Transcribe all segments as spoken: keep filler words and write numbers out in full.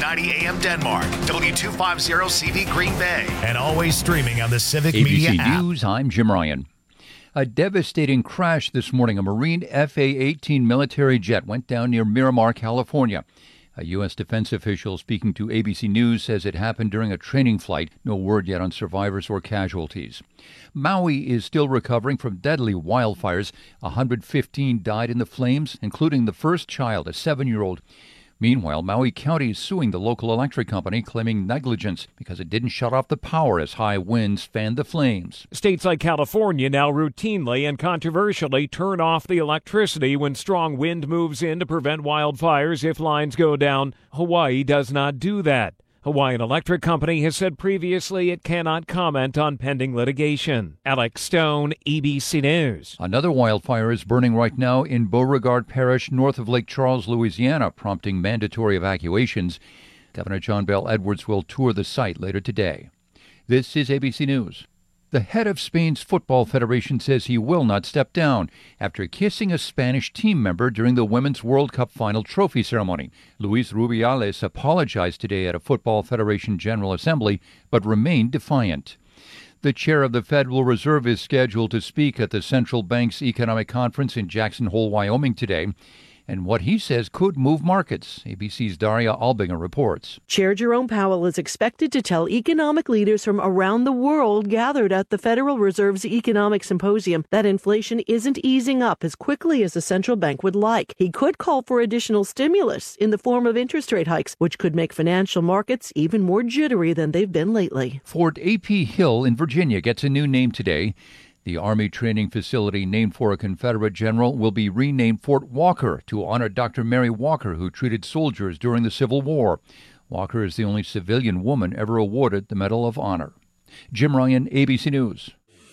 ninety A M Denmark, W two fifty C V Green Bay, and always streaming on the Civic A B C Media app. News, I'm Jim Ryan. A devastating crash this morning. A Marine F A eighteen military jet went down near Miramar, California. A U S defense official speaking to A B C News says it happened during a training flight. No word yet on survivors or casualties. Maui is still recovering from deadly wildfires. one hundred fifteen died in the flames, including the first child, a seven-year-old. Meanwhile, Maui County is suing the local electric company, claiming negligence because it didn't shut off the power as high winds fanned the flames. States like California now routinely and controversially turn off the electricity when strong wind moves in to prevent wildfires if lines go down. Hawaii does not do that. Hawaiian Electric Company has said previously it cannot comment on pending litigation. Alex Stone, A B C News. Another wildfire is burning right now in Beauregard Parish, north of Lake Charles, Louisiana, prompting mandatory evacuations. Governor John Bel Edwards will tour the site later today. This is A B C News. The head of Spain's Football Federation says he will not step down after kissing a Spanish team member during the Women's World Cup final trophy ceremony. Luis Rubiales apologized today at a Football Federation General Assembly, but remained defiant. The chair of the Federal Reserve is scheduled to speak at the central bank's economic conference in Jackson Hole, Wyoming today. And what he says could move markets. A B C's Daria Albinger reports. Chair Jerome Powell is expected to tell economic leaders from around the world gathered at the Federal Reserve's Economic Symposium that inflation isn't easing up as quickly as the central bank would like. He could call for additional stimulus in the form of interest rate hikes, which could make financial markets even more jittery than they've been lately. Fort A P Hill in Virginia gets a new name today. The Army training facility named for a Confederate general will be renamed Fort Walker to honor Doctor Mary Walker, who treated soldiers during the Civil War. Walker is the only civilian woman ever awarded the Medal of Honor. Jim Ryan, A B C News.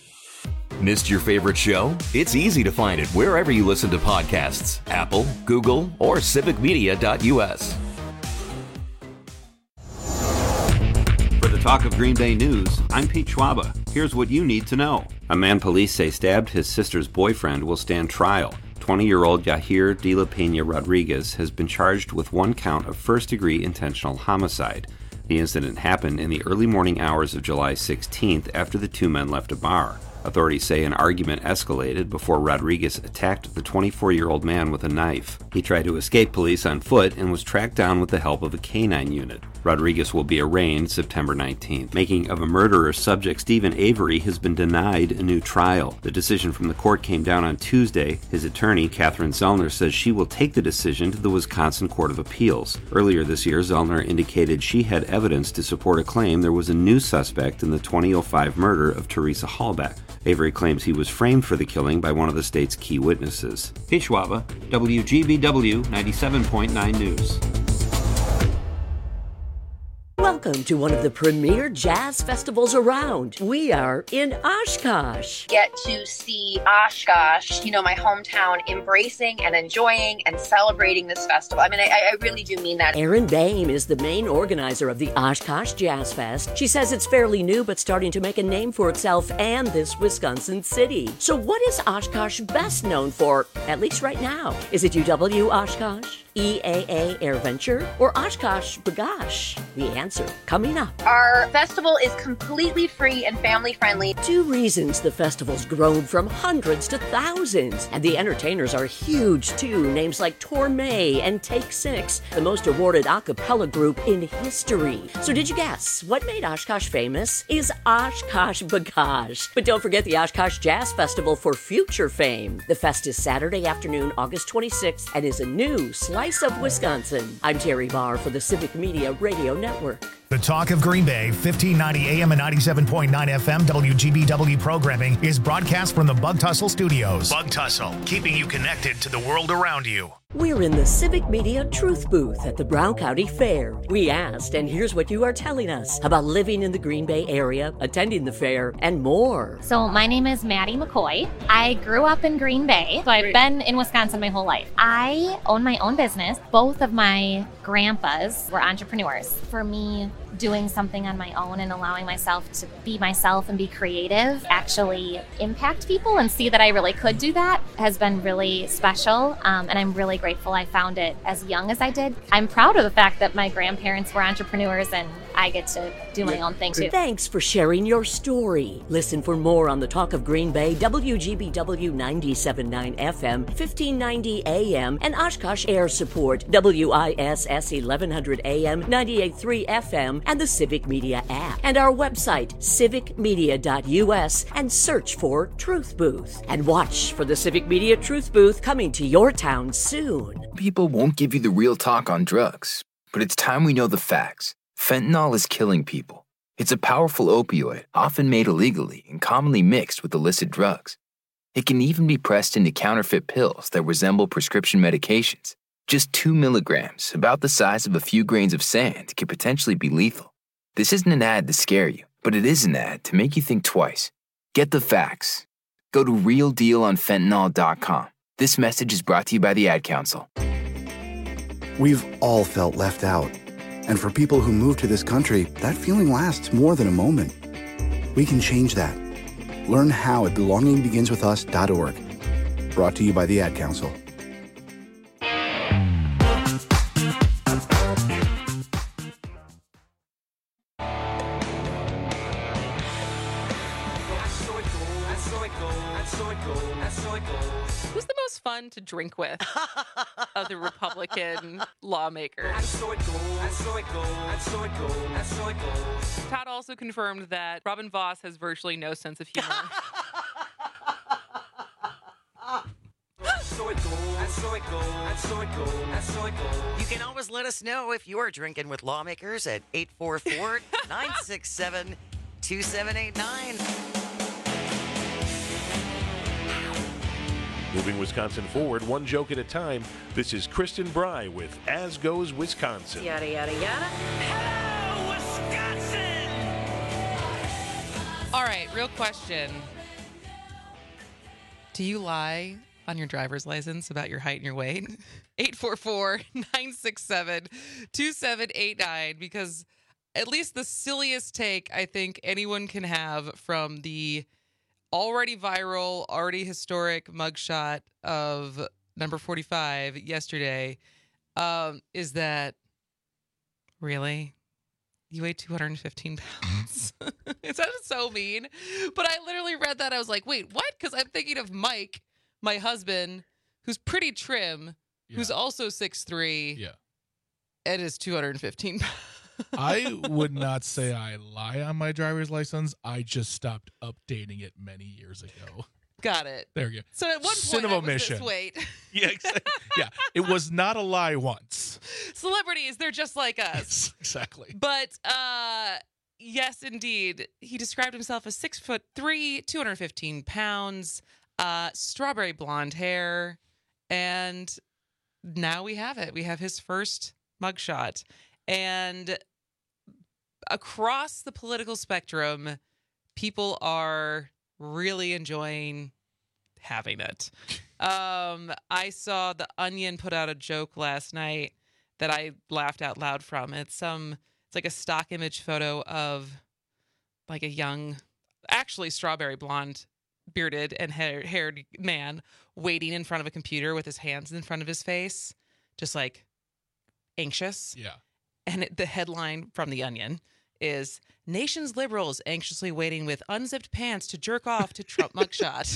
Missed your favorite show? It's easy to find it wherever you listen to podcasts. Apple, Google, or civic media dot U S. For the Talk of Green Bay News, I'm Pete Schwaba. Here's what you need to know. A man police say stabbed his sister's boyfriend will stand trial. twenty-year-old Yahir De La Pena Rodriguez has been charged with one count of first-degree intentional homicide. The incident happened in the early morning hours of July sixteenth after the two men left a bar. Authorities say an argument escalated before Rodriguez attacked the twenty-four-year-old man with a knife. He tried to escape police on foot and was tracked down with the help of a canine unit. Rodriguez will be arraigned September nineteenth. Making of a murderer subject Stephen Avery has been denied a new trial. The decision from the court came down on Tuesday. His attorney, Catherine Zellner, says she will take the decision to the Wisconsin Court of Appeals. Earlier this year, Zellner indicated she had evidence to support a claim there was a new suspect in the twenty oh five murder of Teresa Hallback. Avery claims he was framed for the killing by one of the state's key witnesses. Pete Schwaba, W G B W ninety-seven point nine News. Welcome to one of the premier jazz festivals around. We are in Oshkosh. Get to see Oshkosh, you know, my hometown, embracing and enjoying and celebrating this festival. I mean, I, I really do mean that. Erin Boehm is the main organizer of the Oshkosh Jazz Fest. She says it's fairly new, but starting to make a name for itself and this Wisconsin city. So what is Oshkosh best known for, at least right now? Is it U W Oshkosh, E A A AirVenture, or Oshkosh B'gosh? The answer coming up. Our festival is completely free and family friendly. Two reasons the festival's grown from hundreds to thousands. And the entertainers are huge too. Names like Torme and Take Six, the most awarded a cappella group in history. So did you guess what made Oshkosh famous is Oshkosh B'gosh? But don't forget the Oshkosh Jazz Festival for future fame. The fest is Saturday afternoon, August twenty-sixth, and is a new slice of Wisconsin. I'm Terry Barr for the Civic Media Radio Network. The Talk of Green Bay, fifteen ninety A M and ninety-seven point nine F M W G B W programming is broadcast from the Bug Tussle Studios. Bug Tussle, keeping you connected to the world around you. We're in the Civic Media Truth Booth at the Brown County Fair. We asked, and here's what you are telling us about living in the Green Bay area, attending the fair, and more. So my name is Maddie McCoy. I grew up in Green Bay, so I've been in Wisconsin my whole life. I own my own business. Both of my grandpas were entrepreneurs. For me, doing something on my own and allowing myself to be myself and be creative, actually impact people and see that I really could do that has been really special. Um, and I'm really grateful I found it as young as I did. I'm proud of the fact that my grandparents were entrepreneurs and I get to do my own thing too. Thanks for sharing your story. Listen for more on the Talk of Green Bay, W G B W ninety-seven point nine F M, fifteen ninety A M, and Oshkosh Air Support, W I S S eleven hundred A M, ninety-eight point three F M, and the Civic Media app. And our website, civic media dot U S, and search for Truth Booth. And watch for the Civic Media Truth Booth coming to your town soon. People won't give you the real talk on drugs, but it's time we know the facts. Fentanyl is killing people. It's a powerful opioid, often made illegally and commonly mixed with illicit drugs. It can even be pressed into counterfeit pills that resemble prescription medications. Just two milligrams, about the size of a few grains of sand, could potentially be lethal. This isn't an ad to scare you, but it is an ad to make you think twice. Get the facts. Go to real deal on fentanyl dot com. This message is brought to you by the Ad Council. We've all felt left out. And for people who move to this country, that feeling lasts more than a moment. We can change that. Learn how at belonging begins with us dot org. Brought to you by the Ad Council. Who's the most fun to drink with of the Republican lawmakers? Todd also confirmed that Robin Voss has virtually no sense of humor. You can always let us know if you're drinking with lawmakers at eight four four, nine six seven, two seven eight nine. Moving Wisconsin forward, one joke at a time. This is Kristen Bry with As Goes Wisconsin. Yada, yada, yada. Hello, Wisconsin! All right, real question. Do you lie on your driver's license about your height and your weight? eight four four, nine six seven, two seven eight nine, because at least the silliest take I think anyone can have from the already viral, already historic mugshot of number forty-five yesterday um, is that, really? You weigh two hundred fifteen pounds. It sounded so mean, but I literally read that. I was like, wait, what? Because I'm thinking of Mike, my husband, who's pretty trim, yeah. who's also six three, yeah, and is two hundred fifteen pounds. I would not say I lie on my driver's license. I just stopped updating it many years ago. Got it. There you go. So at one Sin point, of I omission. was this weight. Yeah, exactly. Yeah, it was not a lie once. Celebrities, they're just like us. Yes, exactly. But uh, yes, indeed, he described himself as six foot three, two hundred fifteen pounds, uh, strawberry blonde hair, and now we have it. We have his first mugshot, and across the political spectrum, people are really enjoying having it. Um, I saw The Onion put out a joke last night that I laughed out loud from. It's some, it's like a stock image photo of like a young, actually strawberry blonde, bearded and hair, haired man waiting in front of a computer with his hands in front of his face, just like anxious. Yeah. And it, the headline from The Onion is, Nation's liberals anxiously waiting with unzipped pants to jerk off to Trump mugshot.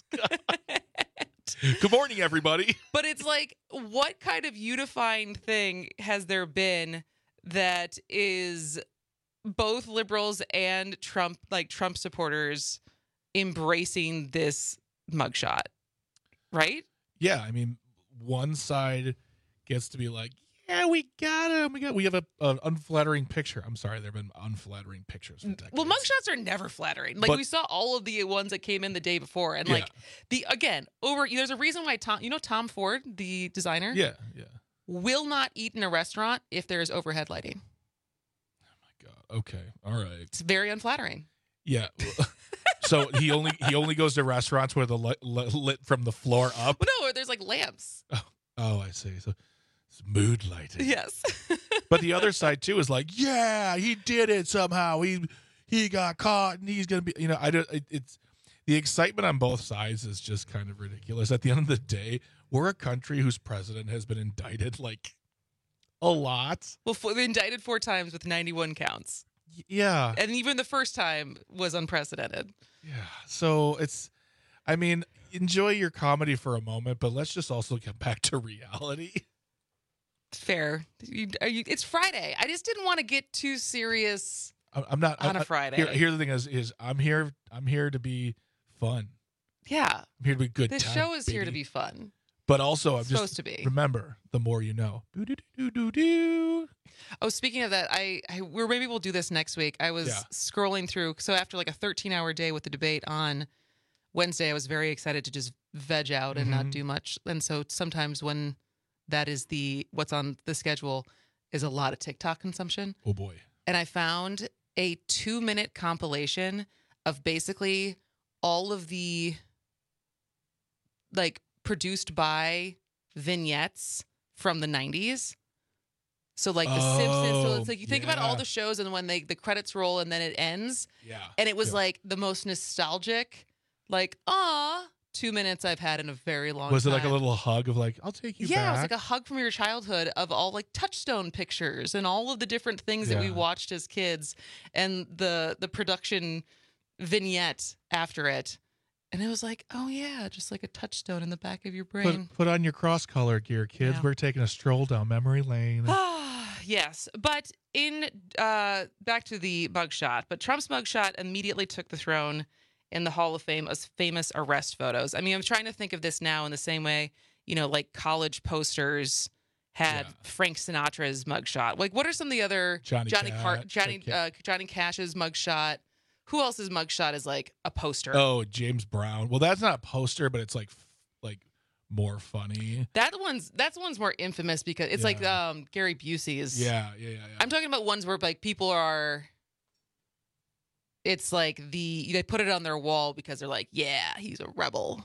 Good morning, everybody. But it's like, what kind of unifying thing has there been that is both liberals and Trump, like Trump supporters, embracing this mugshot, right? Yeah, I mean, one side gets to be like, yeah, we got him. We got. We have a an unflattering picture. I'm sorry, there have been unflattering pictures for decades. Well, mugshots are never flattering. Like But- we saw all of the ones that came in the day before, and Yeah. like the again over. There's a reason why Tom, you know, Tom Ford, the designer, Yeah, yeah. will not eat in a restaurant if there is overhead lighting. Okay, all right. It's very unflattering. Yeah. So he only he only goes to restaurants where the light lit, lit from the floor up. But no, there's like lamps. Oh, oh, I see. So it's mood lighting. Yes. But the other side too is like, yeah, he did it somehow. He he got caught, and he's gonna be. You know, I don't. It, it's the excitement on both sides is just kind of ridiculous. At the end of the day, we're a country whose president has been indicted like a lot. Well, f- indicted four times with ninety-one counts. Y- yeah. And even the first time was unprecedented. Yeah. So it's, I mean, enjoy your comedy for a moment, but let's just also get back to reality. Fair. You, are you, it's Friday. I just didn't want to get too serious. I'm I'm not on I'm, a Friday. Here, here the thing is, is I'm here. I'm here to be fun. Yeah. I'm here to be good. This time, show is here to baby. be fun. But also, I'm It's just supposed to be. remember, the more you know. Boo-doo-doo-doo-doo. Oh, speaking of that, I, I we're maybe we'll do this next week. I was Yeah. scrolling through. So after like a thirteen hour day with the debate on Wednesday, I was very excited to just veg out and not Mhm. do much. And so sometimes when that is the what's on the schedule is a lot of TikTok consumption. Oh boy. And I found a two minute compilation of basically all of the like produced by vignettes from the nineties. So like The Simpsons. So it's like you think about all yeah. the shows and when they the credits roll and then it ends. Yeah. And it was Yeah. like the most nostalgic, like, ah, two minutes I've had in a very long Was time. it like a little hug of like, I'll take you Yeah, back? it was like a hug from your childhood of all like Touchstone pictures and all of the different things that we Yeah. watched as kids and the the production vignette after it. And it was like, oh yeah, just like a touchstone in the back of your brain. Put, put on your cross color gear, kids. Yeah. We're taking a stroll down memory lane. Yes, but in uh, back to the mugshot. But Trump's mugshot immediately took the throne in the Hall of Fame as famous arrest photos. I mean, I'm trying to think of this now in the same way, you know, like college posters had Yeah. Frank Sinatra's mugshot. Like, what are some of the other Johnny Johnny Cash, Car- Johnny Ca- uh, Johnny Cash's mugshot? Who else's mugshot is like a poster? Oh, James Brown. Well, that's not a poster, but it's like f- like more funny. That one's that's the one's more infamous because it's like Yeah. um, Gary Busey's. Yeah, yeah, yeah. yeah. I'm talking about ones where like people are. It's like the they put it on their wall because they're like, yeah, he's a rebel.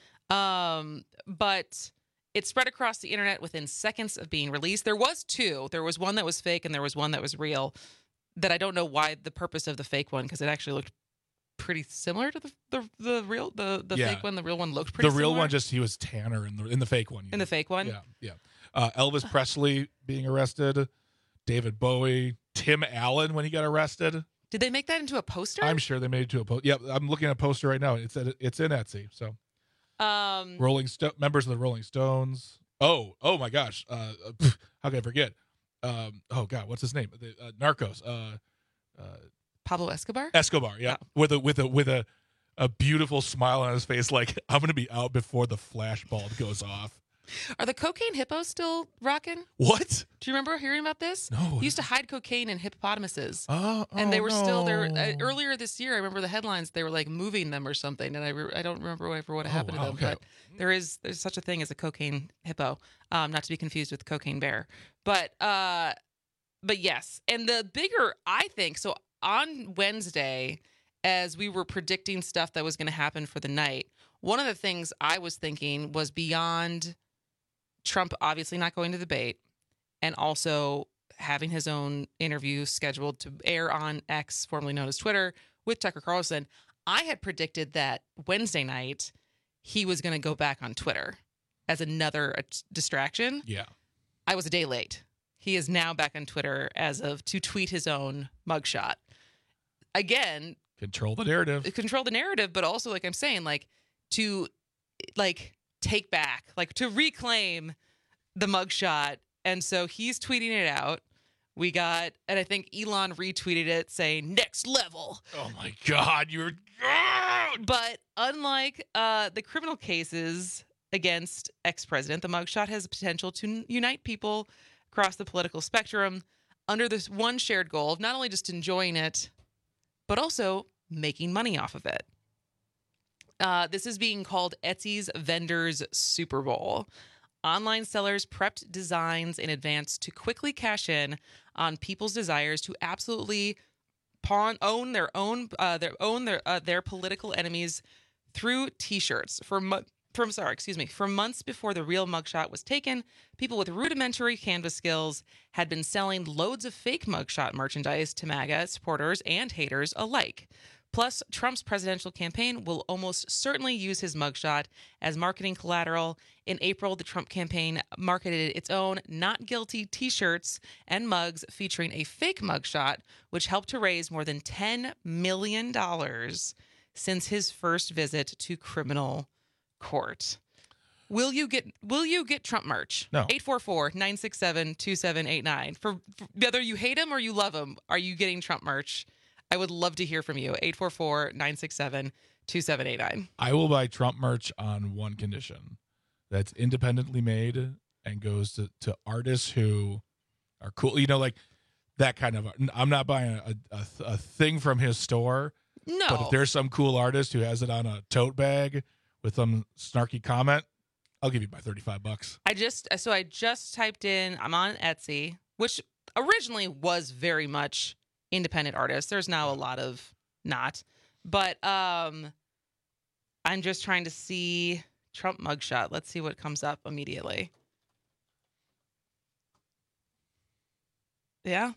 Um, but it spread across the internet within seconds of being released. There was two. There was one that was fake and there was one that was real. That I don't know why the purpose of the fake one because it actually looked pretty similar to the the, the real the the Yeah. fake one. The real one looked pretty. the real similar. one just he was tanner in the in the fake one. you in know. the fake one. Yeah, yeah. Uh, Elvis Presley being arrested, David Bowie, Tim Allen when he got arrested. Did they make that into a poster? I'm sure they made it to a post. Yeah, I'm looking at a poster right now. It's at, it's in Etsy. So Um, Rolling Stone members of the Rolling Stones. Oh, oh my gosh. Uh, pff, how can I forget? Um, oh God, what's his name? The, uh, Narcos. Uh, uh, Pablo Escobar. Escobar. Yeah, with a with a with a a beautiful smile on his face, like I'm gonna be out before the flash bulb goes off. Are the cocaine hippos still rocking? What? Do you remember hearing about this? No. He used to hide cocaine in hippopotamuses. Oh, and they oh, were still there no. uh, earlier this year. I remember the headlines. They were like moving them or something, and I re- I don't remember ever what Oh, happened wow, to them. okay. But there is there's such a thing as a cocaine hippo, um, not to be confused with cocaine bear. But uh, but yes, and the bigger I think so on Wednesday, as we were predicting stuff that was going to happen for the night, one of the things I was thinking was beyond Trump obviously not going to the debate and also having his own interview scheduled to air on X, formerly known as Twitter, with Tucker Carlson. I had predicted that Wednesday night he was going to go back on Twitter as another uh, distraction. Yeah. I was a day late. He is now back on Twitter as of to tweet his own mugshot. Again, Control the narrative. control the narrative, but also like I'm saying, like to like take back, like to reclaim the mugshot. And so he's tweeting it out. We got, and I think Elon retweeted it saying next level. Oh my God, you're. But unlike uh, the criminal cases against ex-president, the mugshot has the potential to unite people across the political spectrum under this one shared goal of not only just enjoying it, but also making money off of it. Uh, this is being called Etsy's Vendors Super Bowl. Online sellers prepped designs in advance to quickly cash in on people's desires to absolutely pawn own their own uh, their own their uh, their political enemies through T-shirts for mo- from sorry excuse me for months before the real mugshot was taken. People with rudimentary canvas skills had been selling loads of fake mugshot merchandise to MAGA supporters and haters alike. Plus, Trump's presidential campaign will almost certainly use his mugshot as marketing collateral. In April, the Trump campaign marketed its own Not Guilty t-shirts and mugs featuring a fake mugshot, which helped to raise more than ten million dollars since his first visit to criminal court. Will you get Will you get Trump merch? No. eight four four, nine six seven, two seven eight nine. For, for whether you hate him or you love him, are you getting Trump merch? I would love to hear from you. eight four four, nine six seven, two seven eight nine. I will buy Trump merch on one condition. That's independently made and goes to, to artists who are cool. You know, like that kind of, I'm not buying a, a, a thing from his store. No. But if there's some cool artist who has it on a tote bag with some snarky comment, I'll give you my thirty-five bucks. I just, so I just typed in, I'm on Etsy, which originally was very much independent artists. There's now a lot of not. But um, I'm just trying to see Trump mugshot. Let's see what comes up immediately. Yeah.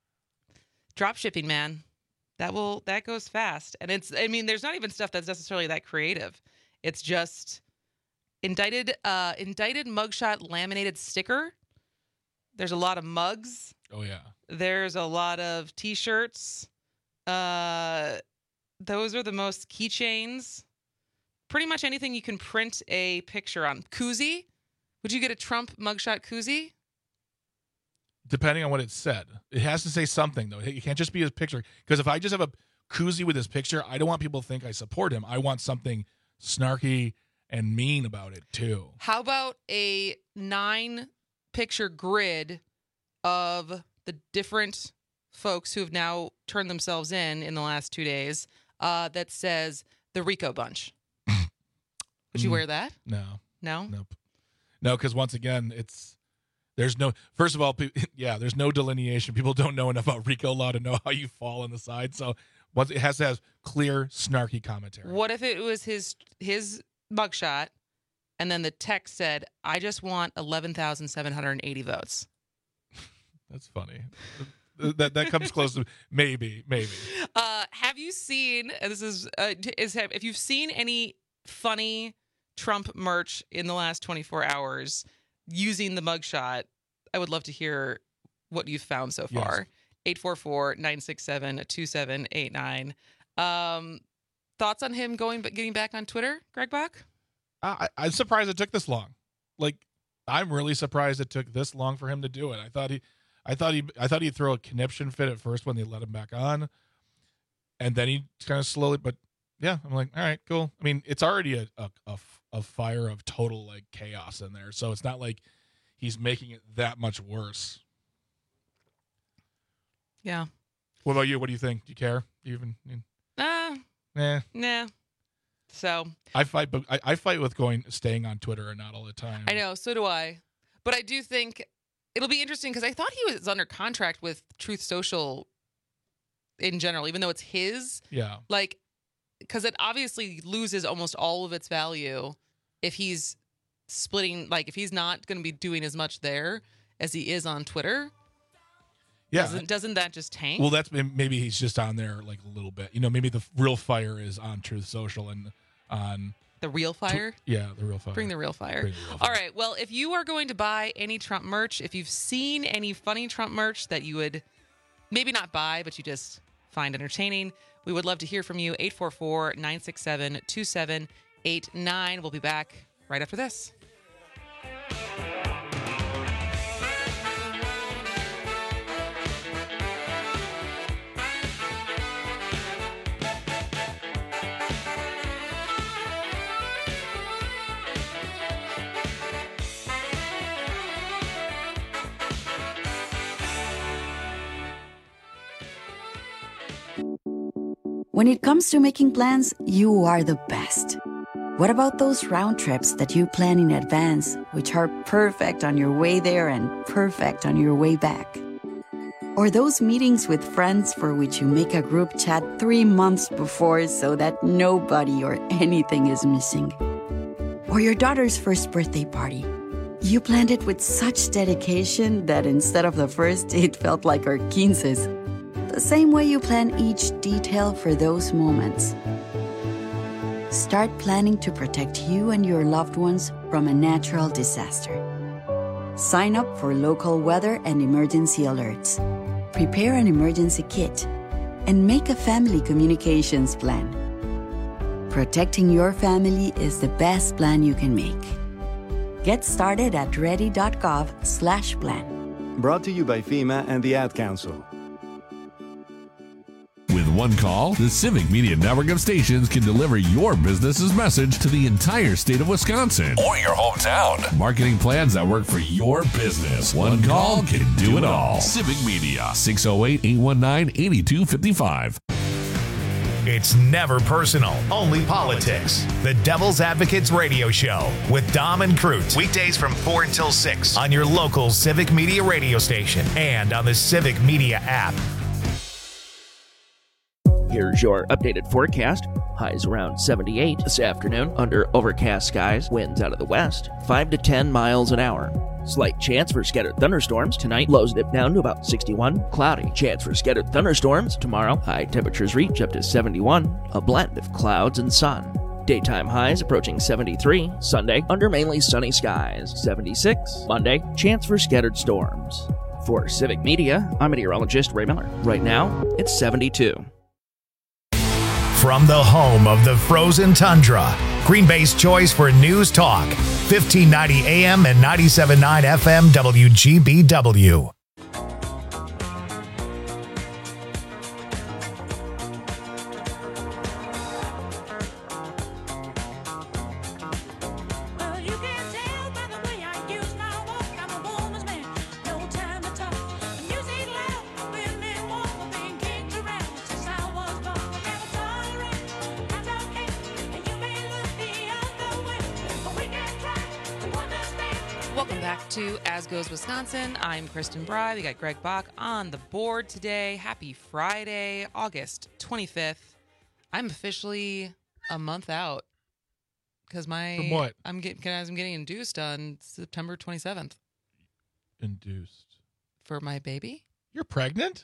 Drop shipping, man. That will that goes fast. And it's I mean, there's not even stuff that's necessarily that creative. It's just indicted uh indicted mugshot laminated sticker. There's a lot of mugs. Oh yeah. There's a lot of t-shirts. Uh those are the most keychains. Pretty much anything you can print a picture on. Koozie? Would you get a Trump mugshot koozie? Depending on what it said. It has to say something, though. It can't just be his picture. Because if I just have a koozie with his picture, I don't want people to think I support him. I want something snarky and mean about it, too. How about a nine-picture grid of the different folks who have now turned themselves in in the last two days uh, that says the Rico Bunch? Would you Mm. wear that? No. No? Nope. No, because once again, it's there's no first of all, pe- yeah, there's no delineation. People don't know enough about RICO law to know how you fall on the side. So once it has to have clear, snarky commentary. What if it was his his mugshot and then the text said, I just want eleven thousand seven hundred eighty votes? That's funny. that that comes close to maybe, maybe. Uh, have you seen, and this is, uh, is have, if you've seen any funny Trump merch in the last twenty-four hours using the mugshot, I would love to hear what you've found so far. Yes. eight four four, nine six seven, two seven eight nine. Um, thoughts on him going, getting back on Twitter, Greg Bach? I, I'm surprised it took this long. Like, I'm really surprised it took this long for him to do it. I thought he, I thought he, I thought he'd throw a conniption fit at first when they let him back on, and then he kind of slowly. But yeah, I'm like, all right, cool. I mean, it's already a a, a, a fire of total like chaos in there, so it's not like he's making it that much worse. Yeah. What about you? What do you think? Do you care? Do you even? You, Uh, nah. nah. So I fight, but I, I fight with going staying on Twitter and not all the time. I know, so do I. But I do think it'll be interesting because I thought he was under contract with Truth Social in general, even though it's his. Yeah. Like, because it obviously loses almost all of its value if he's splitting, like, if he's not going to be doing as much there as he is on Twitter. Yeah. Doesn't, doesn't that just tank? Well, that's maybe he's just on there like a little bit. You know, maybe the real fire is on Truth Social and on the real fire. Tw- yeah, the real fire. Bring the real fire. Bring the real fire. All right. Well, if you are going to buy any Trump merch, if you've seen any funny Trump merch that you would maybe not buy, but you just find entertaining, we would love to hear from you. eight four four, nine six seven, two seven eight nine. We'll be back right after this. When it comes to making plans, you are the best. What about those round trips that you plan in advance, which are perfect on your way there and perfect on your way back? Or those meetings with friends for which you make a group chat three months before so that nobody or anything is missing? Or your daughter's first birthday party. You planned it with such dedication that instead of the first, it felt like our quinces. the same way you plan each detail for those moments. Start planning to protect you and your loved ones from a natural disaster. Sign up for local weather and emergency alerts. Prepare an emergency kit and make a family communications plan. Protecting your family is the best plan you can make. Get started at ready.gov slash plan. Brought to you by FEMA and the Ad Council. With one call, the Civic Media Network of stations can deliver your business's message to the entire state of Wisconsin or your hometown. Marketing plans that work for your business. One call can do it all. Civic Media, six oh eight, eight one nine, eight two five five. It's never personal, only politics. The Devil's Advocates Radio Show with Dom and Cruz. Weekdays from four until six on your local Civic Media radio station and on the Civic Media app. Here's your updated forecast. Highs around seventy-eight this afternoon under overcast skies. Winds out of the west, five to ten miles an hour. Slight chance for scattered thunderstorms tonight. Lows dip down to about sixty-one. Cloudy. Chance for scattered thunderstorms tomorrow. High temperatures reach up to seventy-one. A blend of clouds and sun. Daytime highs approaching seventy-three. Sunday, under mainly sunny skies. seventy-six. Monday, chance for scattered storms. For Civic Media, I'm meteorologist Ray Miller. Right now, it's seventy-two. From the home of the frozen tundra, Green Bay's choice for news talk, fifteen ninety A M and ninety-seven point nine F M W G B W. Welcome back to As Goes Wisconsin. I'm Kristen Bry. We got Greg Bach on the board today. Happy Friday, August twenty-fifth. I'm officially a month out because my From what? I'm getting I'm getting induced on September twenty-seventh. Induced for my baby. You're pregnant?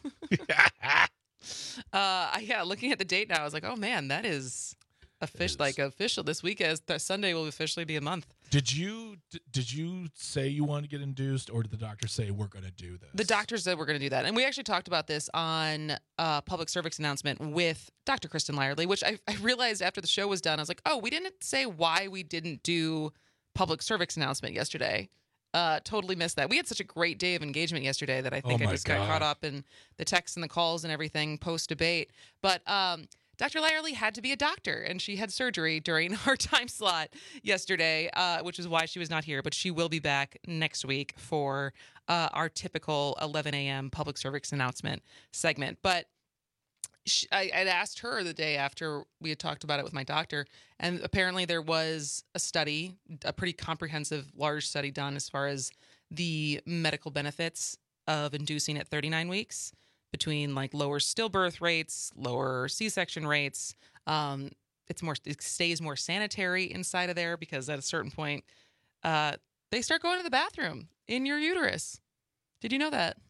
uh, yeah. Looking at the date now, I was like, oh man, that is official. Like official. This week is th- Sunday will officially be a month. Did you d- did you say you wanted to get induced, or did the doctor say we're going to do this? The doctor said we're going to do that, and we actually talked about this on a public service announcement with Doctor Kristen Lyerly, which I, I realized after the show was done. I was like, oh, we didn't say why we didn't do public service announcement yesterday. Uh, totally missed that. We had such a great day of engagement yesterday that I think Oh I my just God. got caught up in the texts and the calls and everything post debate. But um, Doctor Lyerly had to be a doctor, and she had surgery during our time slot yesterday, uh, which is why she was not here. But she will be back next week for uh, our typical eleven a.m. public service announcement segment. But she, I had asked her the day after we had talked about it with my doctor, and apparently there was a study, a pretty comprehensive, large study done as far as the medical benefits of inducing at thirty-nine weeks. Between like lower stillbirth rates, lower C-section rates, um, it's more it stays more sanitary inside of there because at a certain point, uh, they start going to the bathroom in your uterus. Did you know that?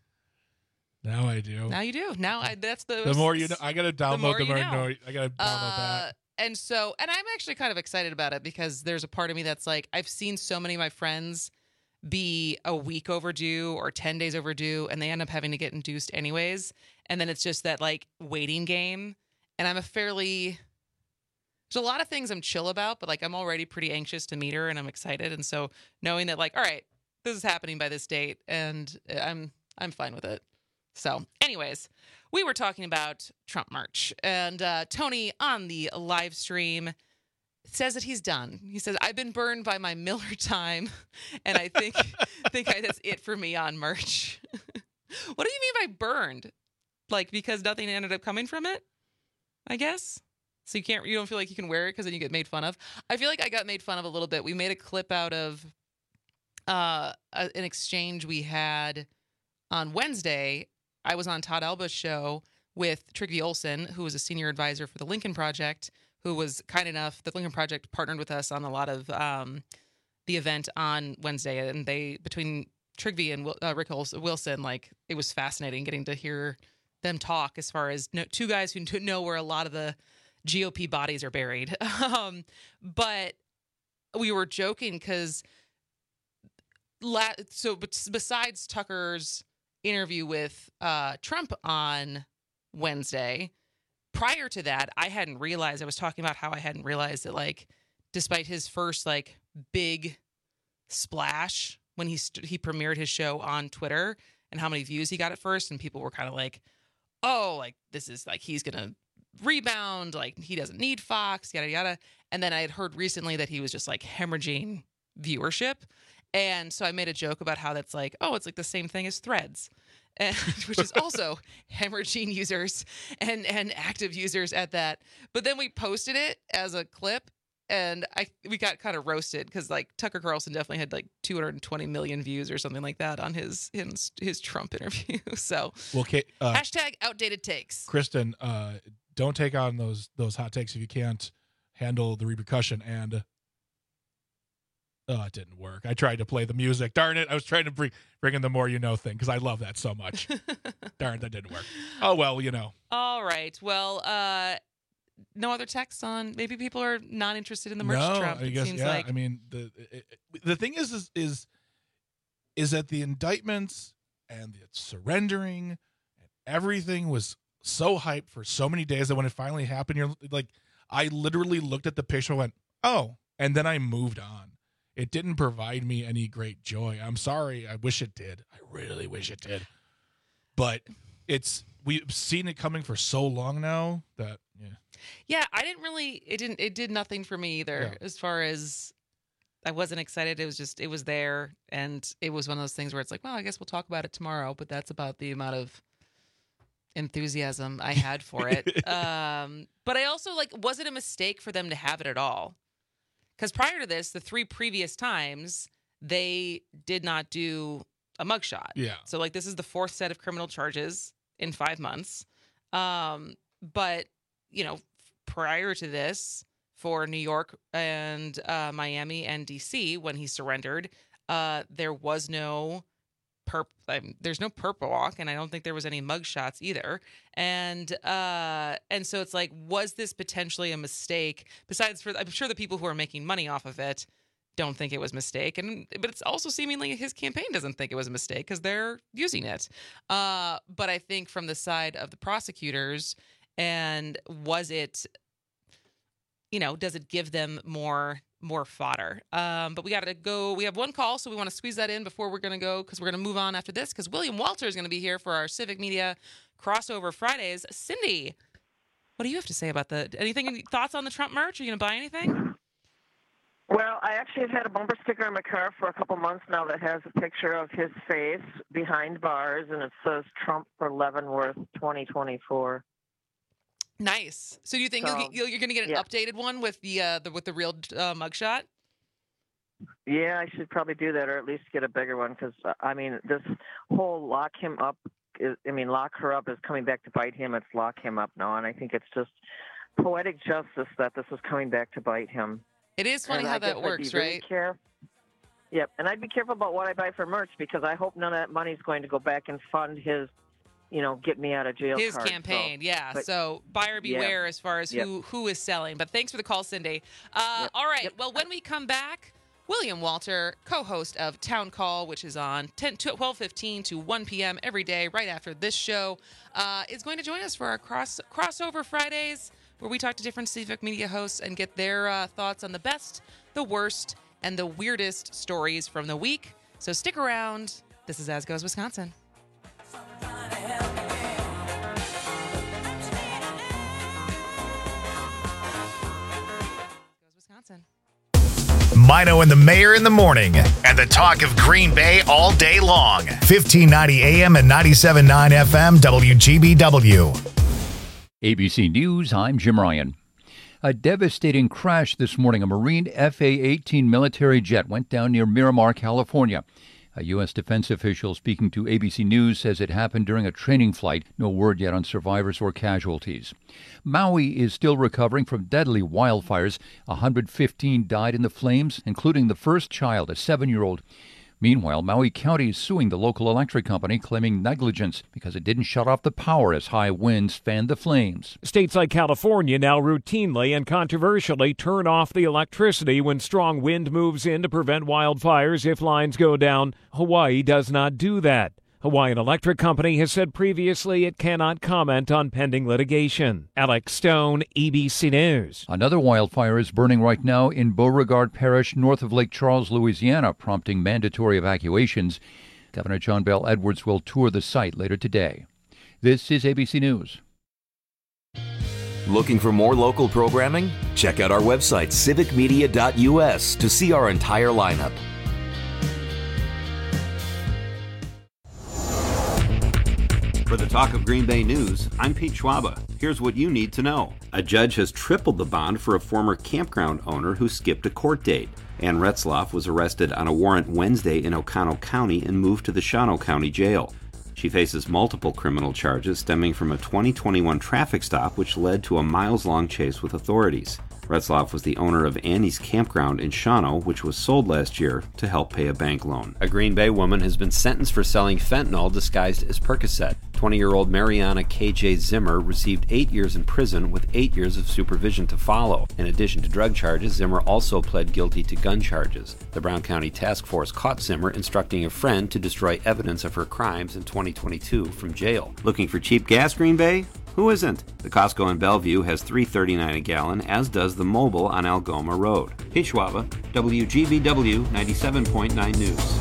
Now I do. Now you do. Now I, that's the The more you know, I got to download the more, you you know. know. I got to download Uh, that. And so, and I'm actually kind of excited about it because there's a part of me that's like, I've seen so many of my friends be a week overdue or ten days overdue, and they end up having to get induced anyways. And then it's just that like waiting game. And I'm a fairly, there's a lot of things I'm chill about, but like I'm already pretty anxious to meet her and I'm excited. And so knowing that like, all right, this is happening by this date and I'm, I'm fine with it. So anyways, we were talking about Trump merch, and uh, Tony on the live stream says that he's done. He says, I've been burned by my Miller time, and I think think I, that's it for me on merch. What do you mean by burned? Like, because nothing ended up coming from it, I guess? So you can't, you don't feel like you can wear it because then you get made fun of? I feel like I got made fun of a little bit. We made a clip out of uh, a, an exchange we had on Wednesday. I was on Todd Elba's show with Trygve Olsen, who was a senior advisor for the Lincoln Project, who was kind enough, the Lincoln Project partnered with us on a lot of um, the event on Wednesday. And they, between Trygve and uh, Rick Wilson, like, it was fascinating getting to hear them talk as far as no, two guys who know where a lot of the G O P bodies are buried. Um, but we were joking because la- so besides Tucker's interview with uh, Trump on Wednesday, prior to that, I hadn't realized, I was talking about how I hadn't realized that, like, despite his first, like, big splash when he st- he premiered his show on Twitter and how many views he got at first, and people were kind of like, oh, like, this is, like, he's going to rebound, like, he doesn't need Fox, yada, yada. And then I had heard recently that he was just, like, hemorrhaging viewership. And so I made a joke about how that's like, oh, it's like the same thing as Threads, and, which is also hemorrhaging users and, and active users at that. But then we posted it as a clip, and I we got kind of roasted because, like, Tucker Carlson definitely had like two hundred twenty million views or something like that on his his, his Trump interview. So well, Kate, uh, hashtag outdated takes. Kristen, uh, don't take on those those hot takes if you can't handle the repercussion. And oh, it didn't work. I tried to play the music. Darn it! I was trying to bring bring in the more you know thing because I love that so much. Darn, that didn't work. Oh well, you know. All right. Well, uh, no other texts on. Maybe people are not interested in the merch no, Trump. I It guess seems yeah. like. I mean, the it, it, the thing is, is is is that the indictments and the surrendering and everything was so hyped for so many days that when it finally happened, you're like, I literally looked at the picture and went, oh, and then I moved on. It didn't provide me any great joy. I'm sorry. I wish it did. I really wish it did. But it's we've seen it coming for so long now that yeah. Yeah, I didn't really. It didn't. It did nothing for me either. Yeah. As far as I wasn't excited. It was just. It was there, and it was one of those things where it's like, well, I guess we'll talk about it tomorrow. But that's about the amount of enthusiasm I had for it. um, but I also like. Was it a mistake for them to have it at all? Because prior to this, the three previous times, they did not do a mugshot. Yeah. So, like, this is the fourth set of criminal charges in five months. Um, but, you know, prior to this, for New York and uh, Miami and D C, when he surrendered, uh, there was no perp. I mean, there's no perp walk, and I don't think there was any mugshots either. And uh, and so it's like, was this potentially a mistake? Besides, for I'm sure the people who are making money off of it don't think it was a mistake, and but it's also seemingly his campaign doesn't think it was a mistake because they're using it. Uh, but I think from the side of the prosecutors, and was it, you know, does it give them more? more fodder. Um, but we got to go. We have one call, so we want to squeeze that in before we're going to go because we're going to move on after this because William Walter is going to be here for our Civic Media Crossover Fridays. Cindy, what do you have to say about the anything? Any thoughts on the Trump merch? Are you going to buy anything? Well, I actually have had a bumper sticker in my car for a couple months now that has a picture of his face behind bars, and it says Trump for Leavenworth twenty twenty-four. Nice. So do you think So, you'll get, you're going to get an yeah. updated one with the uh, the with the real uh, mugshot? Yeah, I should probably do that, or at least get a bigger one, because I mean, this whole lock him up is, I mean, lock her up is coming back to bite him. It's lock him up now, and I think it's just poetic justice that this is coming back to bite him. It is funny And how I guess that I'd be works, really right? caref- Yep, and I'd be careful about what I buy for merch because I hope none of that money is going to go back and fund his, you know, get me out of jail His card. campaign, So- yeah. but- So buyer beware Yeah. as far as Yep. who who is selling. But thanks for the call, Cindy. Uh, All right. Well, when we come back, William Walter, co-host of Town Call, which is on ten, twelve fifteen to one p.m. every day right after this show, uh, is going to join us for our cross crossover Fridays, where we talk to different Civic Media hosts and get their uh, thoughts on the best, the worst, and the weirdest stories from the week. So stick around. This is As Goes Wisconsin. Wisconsin. Mino and the Mayor in the morning, and the talk of Green Bay all day long. fifteen ninety A M and ninety-seven point nine F M W G B W. A B C News, I'm Jim Ryan. A devastating crash this morning. A Marine F A eighteen military jet went down near Miramar, California. A U S defense official speaking to A B C News says it happened during a training flight. No word yet on survivors or casualties. Maui is still recovering from deadly wildfires. one hundred fifteen died in the flames, including the first child, a seven-year-old. Meanwhile, Maui County is suing the local electric company, claiming negligence because it didn't shut off the power as high winds fanned the flames. States like California now routinely and controversially turn off the electricity when strong wind moves in to prevent wildfires if lines go down. Hawaii does not do that. Hawaiian Electric Company has said previously it cannot comment on pending litigation. Alex Stone, E B C News. Another wildfire is burning right now in Beauregard Parish, north of Lake Charles, Louisiana, prompting mandatory evacuations. Governor John Bel Edwards will tour the site later today. This is A B C News. Looking for more local programming? Check out our website, civic media dot U S, to see our entire lineup. For the Talk of Green Bay News, I'm Pete Schwaba. Here's what you need to know. A judge has tripled the bond for a former campground owner who skipped a court date. Ann Retzloff was arrested on a warrant Wednesday in Oconto County and moved to the Shawano County Jail. She faces multiple criminal charges stemming from a twenty twenty-one traffic stop which led to a miles-long chase with authorities. Retzloff was the owner of Annie's Campground in Shawano, which was sold last year to help pay a bank loan. A Green Bay woman has been sentenced for selling fentanyl disguised as Percocet. twenty-year-old Mariana K J Zimmer received eight years in prison with eight years of supervision to follow. In addition to drug charges, Zimmer also pled guilty to gun charges. The Brown County Task Force caught Zimmer instructing a friend to destroy evidence of her crimes in twenty twenty-two from jail. Looking for cheap gas, Green Bay? Who isn't? The Costco in Bellevue has three dollars and thirty-nine cents a gallon, as does the Mobil on Algoma Road. Pete Schwaba, W G B W ninety-seven point nine News.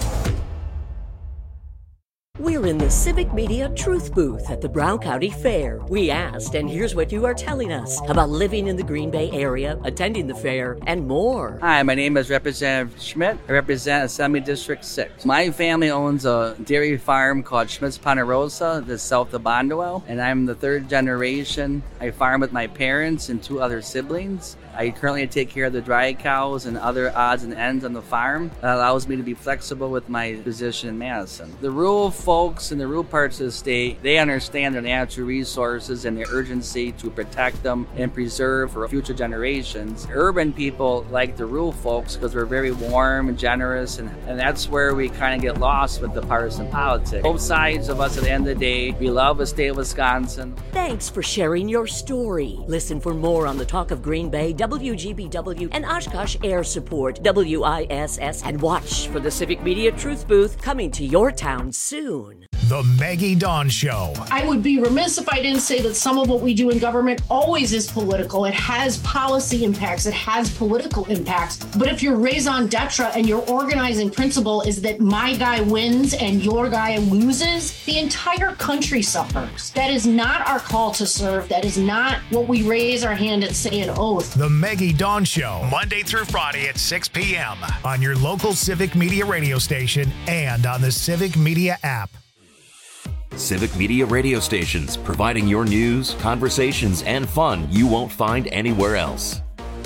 We're in the Civic Media Truth Booth at the Brown County Fair. We asked, and here's what you are telling us about living in the Green Bay area, attending the fair, and more. Hi, my name is Representative Schmidt. I represent Assembly District six. My family owns a dairy farm called Schmidt's Ponderosa, that's south of Bondwell, and I'm the third generation. I farm with my parents and two other siblings. I currently take care of the dry cows and other odds and ends on the farm. That allows me to be flexible with my position in Madison. The rural folks in the rural parts of the state, they understand their natural resources and the urgency to protect them and preserve for future generations. Urban people like the rural folks because we're very warm and generous, and, and that's where we kind of get lost with the partisan politics. Both sides of us at the end of the day, we love the state of Wisconsin. Thanks for sharing your story. Listen for more on the Talk of Green Bay, W G B W, and Oshkosh Air Support, W I S S, and watch for the Civic Media Truth Booth coming to your town soon. The Maggie Dawn Show. I would be remiss if I didn't say that some of what we do in government always is political. It has policy impacts. It has political impacts. But if your raison d'etre and your organizing principle is that my guy wins and your guy loses, the entire country suffers. That is not our call to serve. That is not what we raise our hand and say an oath. The Maggie Dawn Show, Monday through Friday at six p.m. on your local Civic Media radio station and on the Civic Media app. Civic Media radio stations, providing your news, conversations, and fun you won't find anywhere else.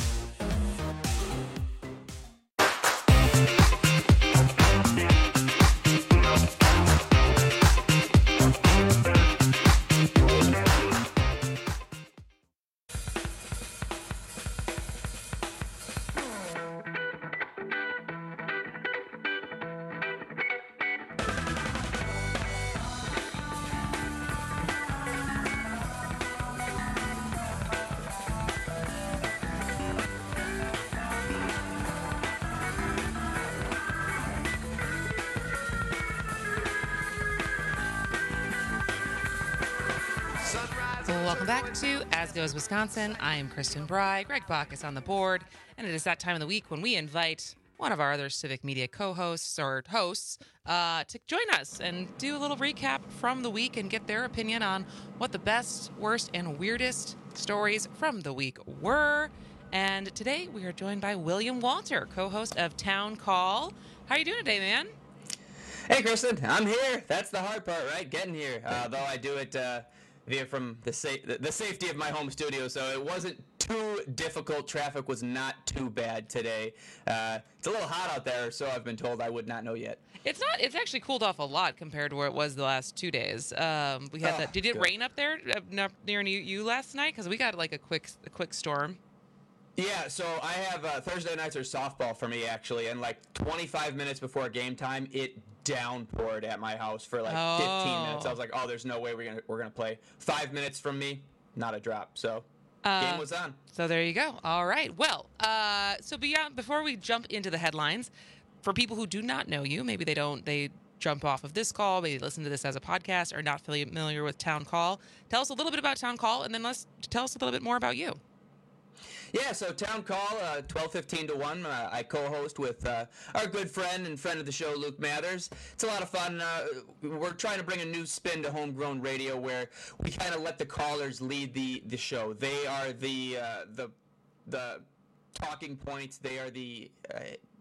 Welcome back to As Goes Wisconsin. I am Kristen Bry. Greg Bach is on the board, and it is that time of the week when we invite one of our other Civic Media co-hosts or hosts uh, to join us and do a little recap from the week and get their opinion on what the best, worst, and weirdest stories from the week were. And today we are joined by William Walter, co-host of Town Call. How are you doing today, man? Hey, Kristen. I'm here. That's the hard part, right? Getting here. Uh, though I do it uh, via from the, sa- the safety of my home studio, so it wasn't too difficult. Traffic was not too bad today. Uh, it's a little hot out there, so I've been told. I would not know yet. It's not. It's actually cooled off a lot compared to where it was the last two days. Um, we had Oh, that. Did it good. rain up there uh, near you, you last night? Because we got like a quick, a quick storm. Yeah, so I have uh, Thursday nights are softball for me actually, and like twenty-five minutes before game time, it downpoured at my house for like Oh. fifteen minutes. I was like, oh, there's no way we're gonna we're gonna play. Five minutes from me, not a drop. So Uh, game was on. So there you go. All right. Well, uh, so beyond before we jump into the headlines, for people who do not know you, maybe they don't they jump off of this call, maybe listen to this as a podcast, or not familiar with Town Call. Tell us a little bit about Town Call, and then let's tell us a little bit more about you. Yeah, so Town Call, uh, twelve fifteen to one. Uh, I co-host with uh, our good friend and friend of the show, Luke Mathers. It's a lot of fun. Uh, we're trying to bring a new spin to homegrown radio where we kind of let the callers lead the, the show. They are the uh, the the talking points. They are the... Uh,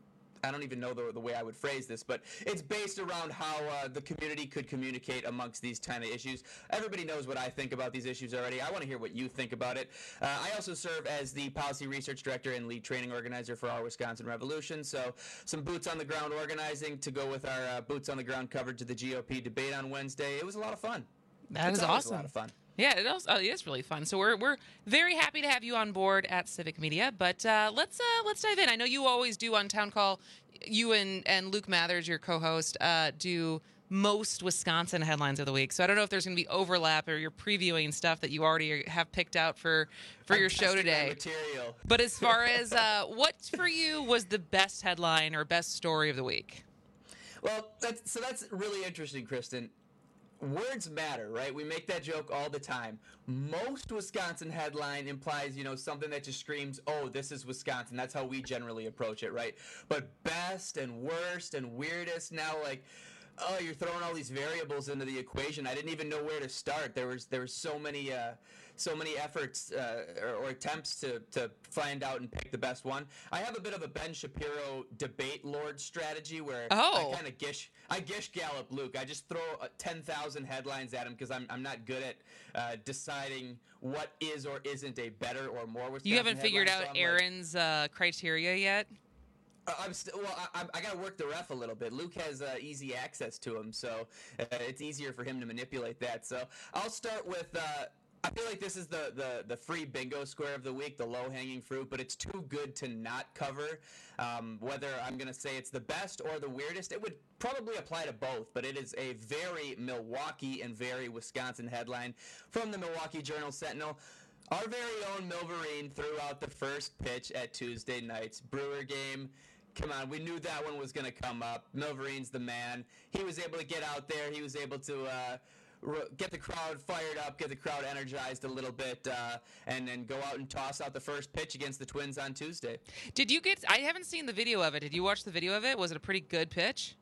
I don't even know the, the way I would phrase this, but it's based around how uh, the community could communicate amongst these kind of issues. Everybody knows what I think about these issues already. I want to hear what you think about it. Uh, I also serve as the policy research director and lead training organizer for our Wisconsin Revolution, so some boots on the ground organizing to go with our uh, boots on the ground coverage of the G O P debate on Wednesday. It was a lot of fun. That it's is always awesome. A lot of fun. Yeah, it also it is really fun. So we're we're very happy to have you on board at Civic Media. But uh, let's uh, let's dive in. I know you always do on Town Call. You and, and Luke Mathers, your co-host, uh, do most Wisconsin headlines of the week. So I don't know if there's going to be overlap, or you're previewing stuff that you already have picked out for for I'm your show testing my today. material. But as far as uh, what for you was the best headline or best story of the week? Well, that's, so that's really interesting, Kristen. Words matter, right? We make that joke all the time. Most Wisconsin headline implies, you know, something that just screams, oh, this is Wisconsin. That's how we generally approach it, right? But best and worst and weirdest, now like, oh, you're throwing all these variables into the equation. I didn't even know where to start. There was there was so many uh, so many efforts uh, or, or attempts to to find out and pick the best one. I have a bit of a Ben Shapiro debate lord strategy where Oh. I kind of gish I gish gallop Luke. I just throw uh, ten thousand headlines at him because I'm I'm not good at uh, deciding what is or isn't a better or more Wisconsin You haven't figured headline. out So I'm like, Aaron's uh, criteria yet? Uh, I'm still well. I, I got to work the ref a little bit. Luke has uh, easy access to him, so uh, it's easier for him to manipulate that. So I'll start with. Uh, I feel like this is the, the, the free bingo square of the week, the low hanging fruit, but it's too good to not cover. Um, whether I'm going to say it's the best or the weirdest, it would probably apply to both. But it is a very Milwaukee and very Wisconsin headline from the Milwaukee Journal Sentinel. Our very own Milverine threw out the first pitch at Tuesday night's Brewer game. Come on, we knew that one was going to come up. Milverine's the man. He was able to get out there. He was able to uh, r- get the crowd fired up, get the crowd energized a little bit, uh, and then go out and toss out the first pitch against the Twins on Tuesday. Did you get? I haven't seen the video of it. Did you watch the video of it? Was it a pretty good pitch?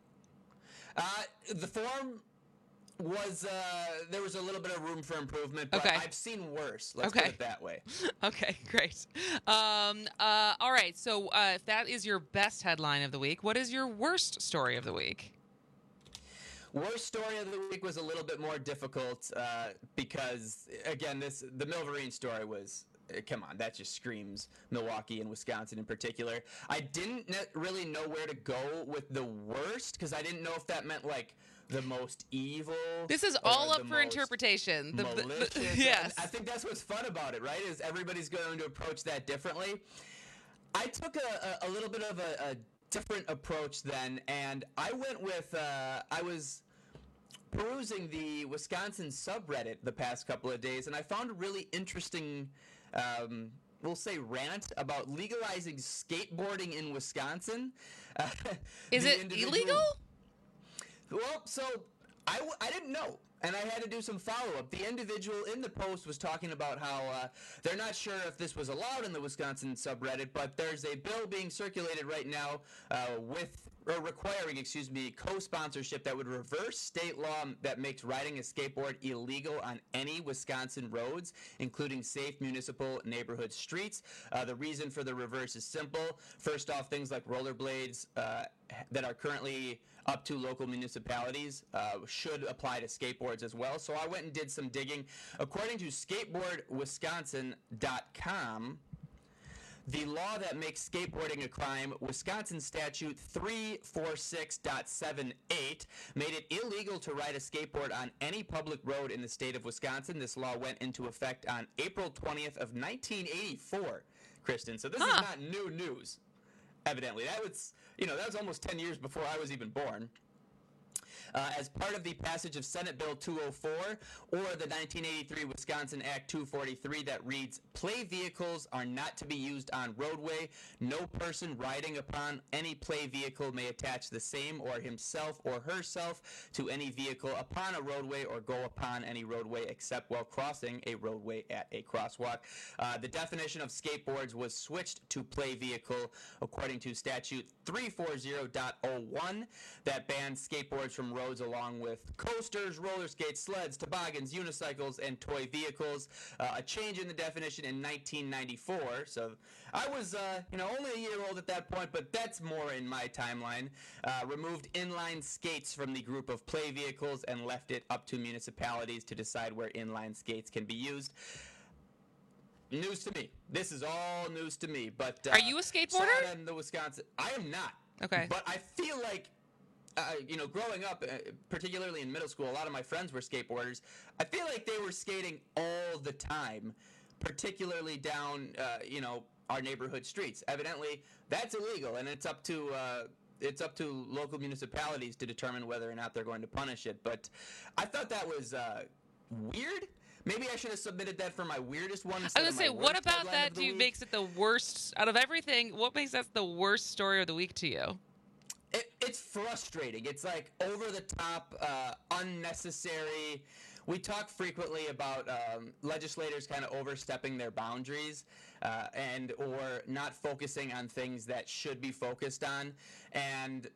Uh, the form was uh, there was a little bit of room for improvement, but Okay. I've seen worse. Let's Okay. put it that way. Okay, great. Um, uh, all right, so uh, if that is your best headline of the week, what is your worst story of the week? Worst story of the week was a little bit more difficult uh, because, again, this the Milverine story was. uh, Come on, that just screams Milwaukee and Wisconsin in particular. I didn't ne- really know where to go with the worst because I didn't know if that meant like the most evil. This is or all up the for most interpretation. The- the- the- malicious. yes. I think that's what's fun about it, right? Is everybody's going to approach that differently. I took a, a, a little bit of a, a different approach then, and I went with uh, I was perusing the Wisconsin subreddit the past couple of days, and I found a really interesting, um, we'll say, rant about legalizing skateboarding in Wisconsin. Uh, Is the it individual- illegal? Well, so I, w- I didn't know, and I had to do some follow-up. The individual in the post was talking about how uh, they're not sure if this was allowed in the Wisconsin subreddit, but there's a bill being circulated right now uh, with, or requiring, excuse me, co-sponsorship that would reverse state law that makes riding a skateboard illegal on any Wisconsin roads, including safe municipal neighborhood streets. Uh, the reason for the reverse is simple. First off, things like rollerblades uh, that are currently up to local municipalities uh, should apply to skateboards as well. So I went and did some digging. According to skateboard wisconsin dot com, the law that makes skateboarding a crime, Wisconsin Statute three forty-six point seven eight, made it illegal to ride a skateboard on any public road in the state of Wisconsin. This law went into effect on April twentieth of nineteen eighty-four. Kristen. So this Huh. is not new news, evidently. That was, you know, that was almost ten years before I was even born. Uh, as part of the passage of Senate Bill two oh four or the nineteen eighty-three Wisconsin Act two forty-three that reads, play vehicles are not to be used on roadway. No person riding upon any play vehicle may attach the same or himself or herself to any vehicle upon a roadway or go upon any roadway except while crossing a roadway at a crosswalk. Uh, the definition of skateboards was switched to play vehicle according to statute three forty point oh one that bans skateboards from roads along with coasters, roller skates, sleds, toboggans, unicycles, and toy vehicles. Uh, a change in the definition in nineteen ninety-four. So I was, uh, you know, only a year old at that point, but that's more in my timeline. Uh, removed inline skates from the group of play vehicles and left it up to municipalities to decide where inline skates can be used. News to me. This is all news to me. But uh, Are you a skateboarder? In the Wisconsin, I am not. Okay. But I feel like. Uh, you know, growing up, uh, particularly in middle school, a lot of my friends were skateboarders. I feel like they were skating all the time, particularly down, uh, you know, our neighborhood streets. Evidently, that's illegal, and it's up to uh, it's up to local municipalities to determine whether or not they're going to punish it. But I thought that was uh, weird. Maybe I should have submitted that for my weirdest one. I was gonna say, what about that? Do you makes it the worst out of everything? What makes that the worst story of the week to you? It, it's frustrating. It's like over the top, uh, unnecessary. We talk frequently about um, legislators kind of overstepping their boundaries uh, and or not focusing on things that should be focused on. And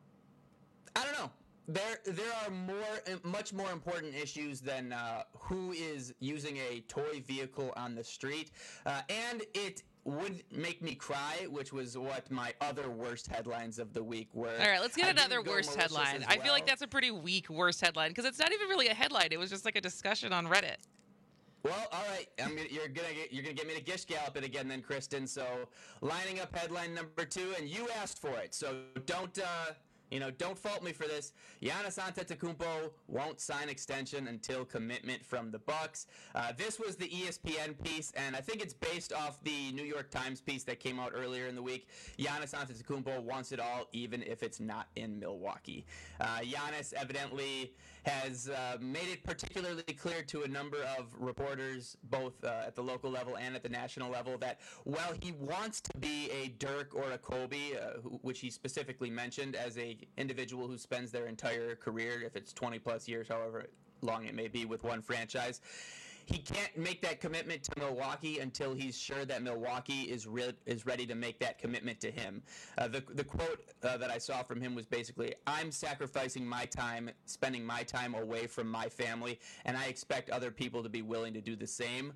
I don't know. There, there are more, much more important issues than uh, who is using a toy vehicle on the street, uh, and it would make me cry, which was what my other worst headlines of the week were. All right, let's get I another didn't go worst malicious headline. as I feel well. like that's a pretty weak worst headline because it's not even really a headline. It was just like a discussion on Reddit. Well, all right. I'm gonna, you're gonna get, you're gonna get me to gish gallop it again, then, Kristen. So, lining up headline number two, and you asked for it, so don't. Uh, You know, don't fault me for this. Giannis Antetokounmpo won't sign extension until commitment from the Bucks. Uh, this was the E S P N piece, and I think it's based off the New York Times piece that came out earlier in the week. Giannis Antetokounmpo wants it all, even if it's not in Milwaukee. Uh, Giannis evidently has uh, made it particularly clear to a number of reporters, both uh, at the local level and at the national level, that while he wants to be a Dirk or a Kobe, uh, who, which he specifically mentioned as a individual who spends their entire career, if it's twenty plus years, however long it may be, with one franchise, he can't make that commitment to Milwaukee until he's sure that Milwaukee is re- is ready to make that commitment to him. Uh, the the quote uh, that I saw from him was basically, "I'm sacrificing my time, spending my time away from my family, and I expect other people to be willing to do the same."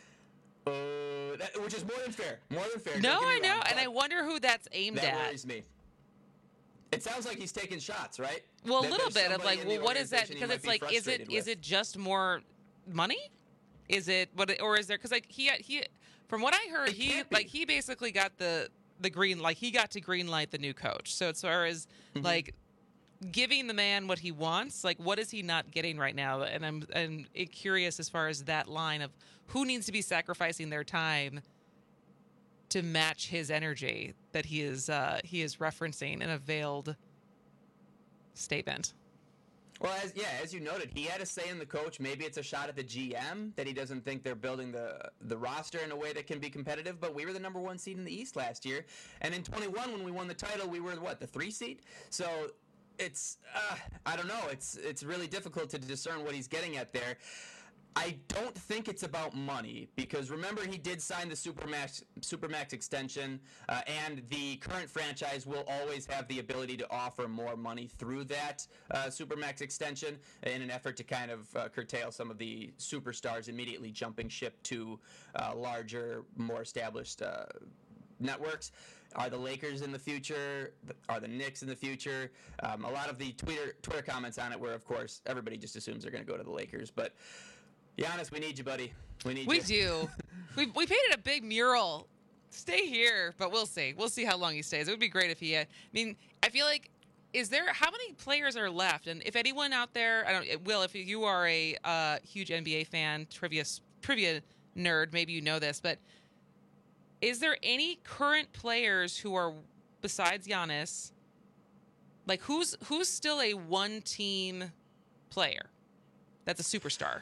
Uh, that, which is more than fair. More than fair. No, Don't get I me know, wrong, and but I wonder who that's aimed that at. worries me. It sounds like he's taking shots, right? Well, a That little there's bit of somebody like, in the well, what is that? organization he Because might it's be like, is it frustrated is with. it just more money? Is it what? Or is there? Because like he he, from what I heard, he like he basically got the the green like he got to green light the new coach. So as far as Mm-hmm. like giving the man what he wants, like what is he not getting right now? And I'm I'm curious as far as that line of who needs to be sacrificing their time to match his energy that he is uh, he is referencing in a veiled statement. Well, as, yeah, as you noted, he had a say in the coach. Maybe it's a shot at the G M that he doesn't think they're building the the roster in a way that can be competitive. But we were the number one seed in the East last year, and in twenty-one, when we won the title, we were what, the three seed. So it's uh, I don't know. It's it's really difficult to discern what he's getting at there. I don't think it's about money because remember he did sign the Supermax Supermax extension, uh, and the current franchise will always have the ability to offer more money through that uh, Supermax extension in an effort to kind of uh, curtail some of the superstars immediately jumping ship to uh, larger, more established uh, networks. Are the Lakers in the future? Are the Knicks in the future? Um, a lot of the Twitter Twitter comments on it were, of course, everybody just assumes they're going to go to the Lakers, but Giannis, we need you, buddy. We need we you. We do. we we painted a big mural. Stay here, but we'll see. We'll see how long he stays. It would be great if he. Uh, I mean, I feel like is there how many players are left? And if anyone out there, I don't. Will, if you are a uh, huge N B A fan, trivia trivia nerd, maybe you know this, but Is there any current players who are, besides Giannis, like who's who's still a one-team player that's a superstar?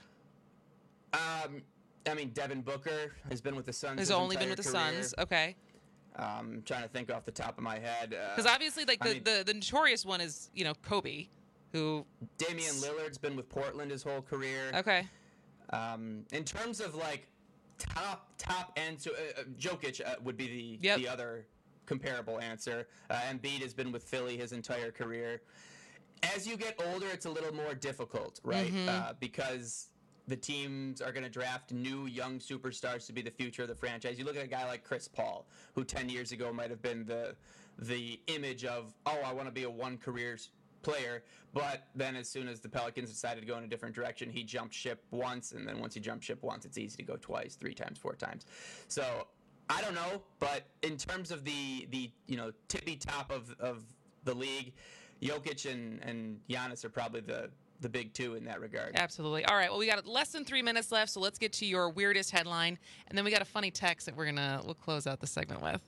Um, I mean, Devin Booker has been with the Suns. Has his only been entire with the career. Suns. Okay. Um, trying to think off the top of my head. Because Uh, obviously, like the, I mean, the the notorious one is you know Kobe, who Damian Lillard's been with Portland his whole career. Okay. Um, in terms of like top top end, so uh, uh, Jokic uh, would be the Yep. the other comparable answer. Uh, Embiid has been with Philly his entire career. As you get older, it's a little more difficult, right? Mhm. Uh, because the teams are going to draft new young superstars to be the future of the franchise. You look at a guy like Chris Paul, who ten years ago might have been the the image of, oh, I want to be a one career player, but then as soon as the Pelicans decided to go in a different direction, he jumped ship once, and then once you jump ship once, it's easy to go twice, three times, four times. So I don't know, but in terms of the the you know tippy top of of the league, Jokic and and Giannis are probably the the big two in that regard. Absolutely. All right. Well, we got less than three minutes left, so let's get to your weirdest headline, and then we got a funny text that we're gonna we'll close out the segment with.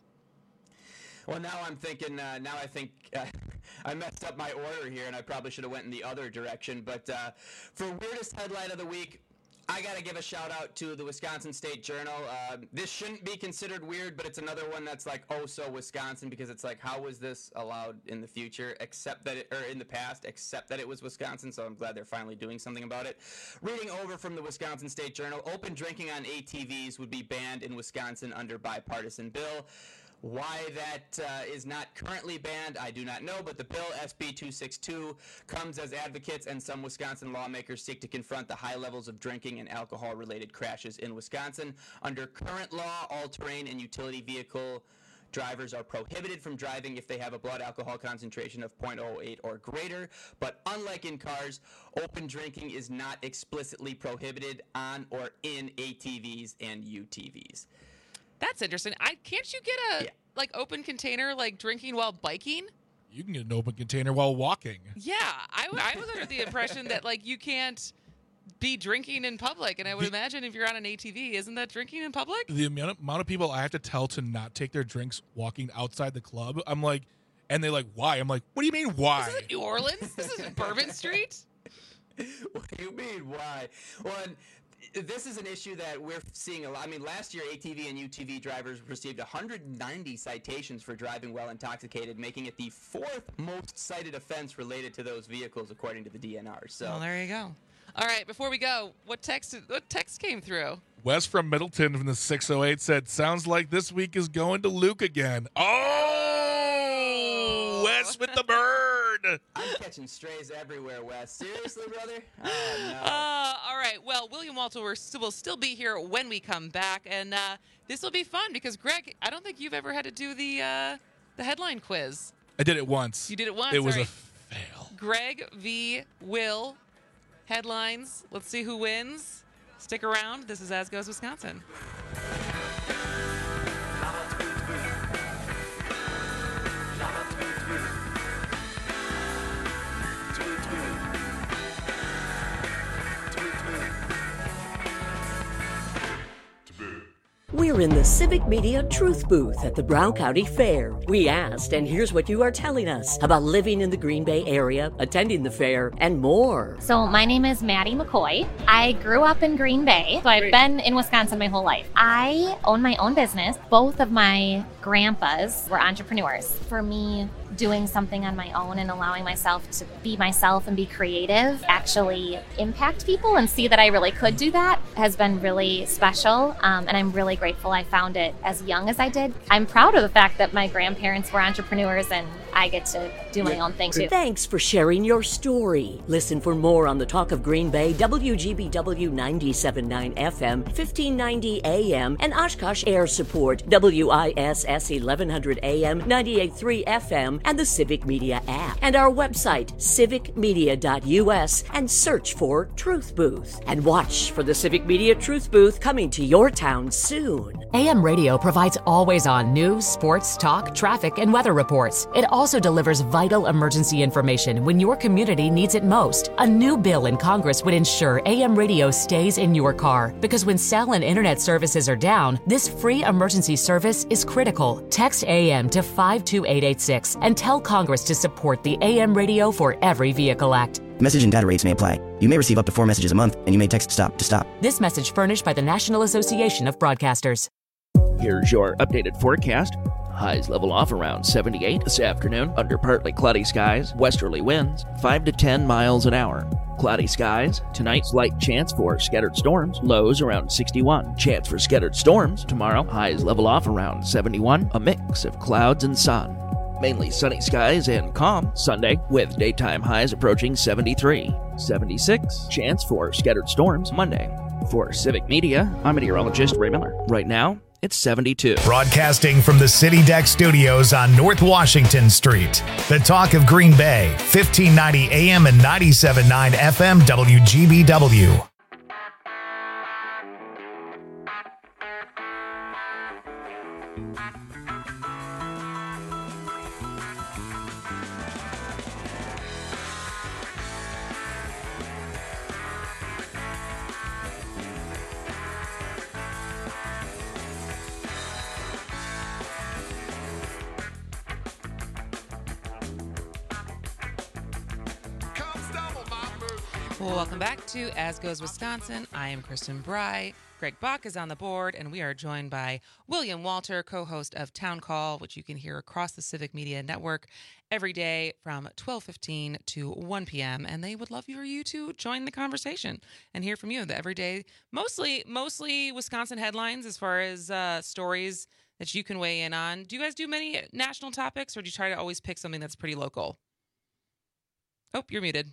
Well, now I'm thinking. Uh, now I think uh, I messed up my order here, and I probably should have went in the other direction. But uh, for weirdest headline of the week, I got to give a shout out to the Wisconsin State Journal. Uh, this shouldn't be considered weird, but it's another one that's like, oh, so Wisconsin, because it's like, how was this allowed in the future, except that it, or in the past, except that it was Wisconsin. So I'm glad they're finally doing something about it. Reading over from the Wisconsin State Journal, open drinking on A T Vs would be banned in Wisconsin under bipartisan bill. Why that uh, is not currently banned, I do not know, but the bill, S B two sixty-two, comes as advocates and some Wisconsin lawmakers seek to confront the high levels of drinking and alcohol-related crashes in Wisconsin. Under current law, all-terrain and utility vehicle drivers are prohibited from driving if they have a blood alcohol concentration of zero point zero eight or greater, but unlike in cars, open drinking is not explicitly prohibited on or in A T Vs and U T Vs. That's interesting. I can't you get a yeah. like open container like drinking while biking? You can get an open container while walking. Yeah, I, I was under the impression that like you can't be drinking in public, and I would the, imagine if you're on an A T V, isn't that drinking in public? The amount of, amount of people I have to tell to not take their drinks walking outside the club, I'm like, and they're like, why? I'm like, what do you mean why? This isn't New Orleans. This isn't Bourbon Street. What do you mean why? Well. And, this is an issue that we're seeing a lot. I mean, last year, A T V and U T V drivers received one hundred ninety citations for driving while intoxicated, making it the fourth most cited offense related to those vehicles, according to the D N R. So, well, there you go. All right, before we go, what text what text came through? Wes from Middleton from the six oh eight said, sounds like this week is going to Luke again. Oh, Wes with the bird. I'm catching strays everywhere, Wes. Seriously, brother? Oh, no. Uh, all right. Well, William Walter will still, will still be here when we come back, and uh, this will be fun because, Greg, I don't think you've ever had to do the uh, the headline quiz. I did it once. You did it once? It was all right. a fail. Greg v. Will. Headlines. Let's see who wins. Stick around. This is As Goes Wisconsin. We're in the Civic Media Truth Booth at the Brown County Fair. We asked, and here's what you are telling us about living in the Green Bay area, attending the fair, and more. So my name is Maddie McCoy. I grew up in Green Bay, so I've been in Wisconsin my whole life. I own my own business. Both of my grandpas were entrepreneurs. For me, doing something on my own and allowing myself to be myself and be creative, actually impact people and see that I really could do that has been really special. Um, and I'm really grateful I found it as young as I did. I'm proud of the fact that my grandparents were entrepreneurs and I get to do my own thing too. Thanks for sharing your story. Listen for more on the Talk of Green Bay, W G B W ninety-seven point nine F M, fifteen ninety A M, and Oshkosh Air Support, W I S S eleven hundred A M, ninety-eight point three F M, and the Civic Media app. And our website, civic media dot U S, and search for Truth Booth. And watch for the Civic Media Truth Booth coming to your town soon. A M Radio provides always-on news, sports, talk, traffic, and weather reports. It all also delivers vital emergency information when your community needs it most. A new bill in Congress would ensure A M radio stays in your car, because when cell and internet services are down, this free emergency service is critical. Text A M to five two eight eight six and tell Congress to support the A M Radio for Every Vehicle Act. Message and data rates may apply. You may receive up to four messages a month, and you may text STOP to stop. This message furnished by the National Association of Broadcasters. Here's your updated forecast. Highs level off around seventy-eight this afternoon under partly cloudy skies, westerly winds five to ten miles an hour. Cloudy skies. Tonight, slight chance for scattered storms. Lows around sixty-one. Chance for scattered storms. Tomorrow, highs level off around seventy-one. A mix of clouds and sun. Mainly sunny skies and calm Sunday, with daytime highs approaching seventy-three. seventy-six. Chance for scattered storms Monday. For Civic Media, I'm meteorologist Ray Miller. Right now, it's seventy-two. Broadcasting from the City Deck Studios on North Washington Street. The Talk of Green Bay, fifteen ninety A M and ninety-seven point nine F M W G B W. Well, welcome back to As Goes Wisconsin. I am Kristen Bry. Greg Bach is on the board, and we are joined by William Walter, co-host of Town Call, which you can hear across the Civic Media Network every day from twelve fifteen to one p.m. And they would love for you to join the conversation and hear from you. The everyday, mostly, mostly Wisconsin headlines as far as uh, stories that you can weigh in on. Do you guys do many national topics, or do you try to always pick something that's pretty local? Oh, you're muted.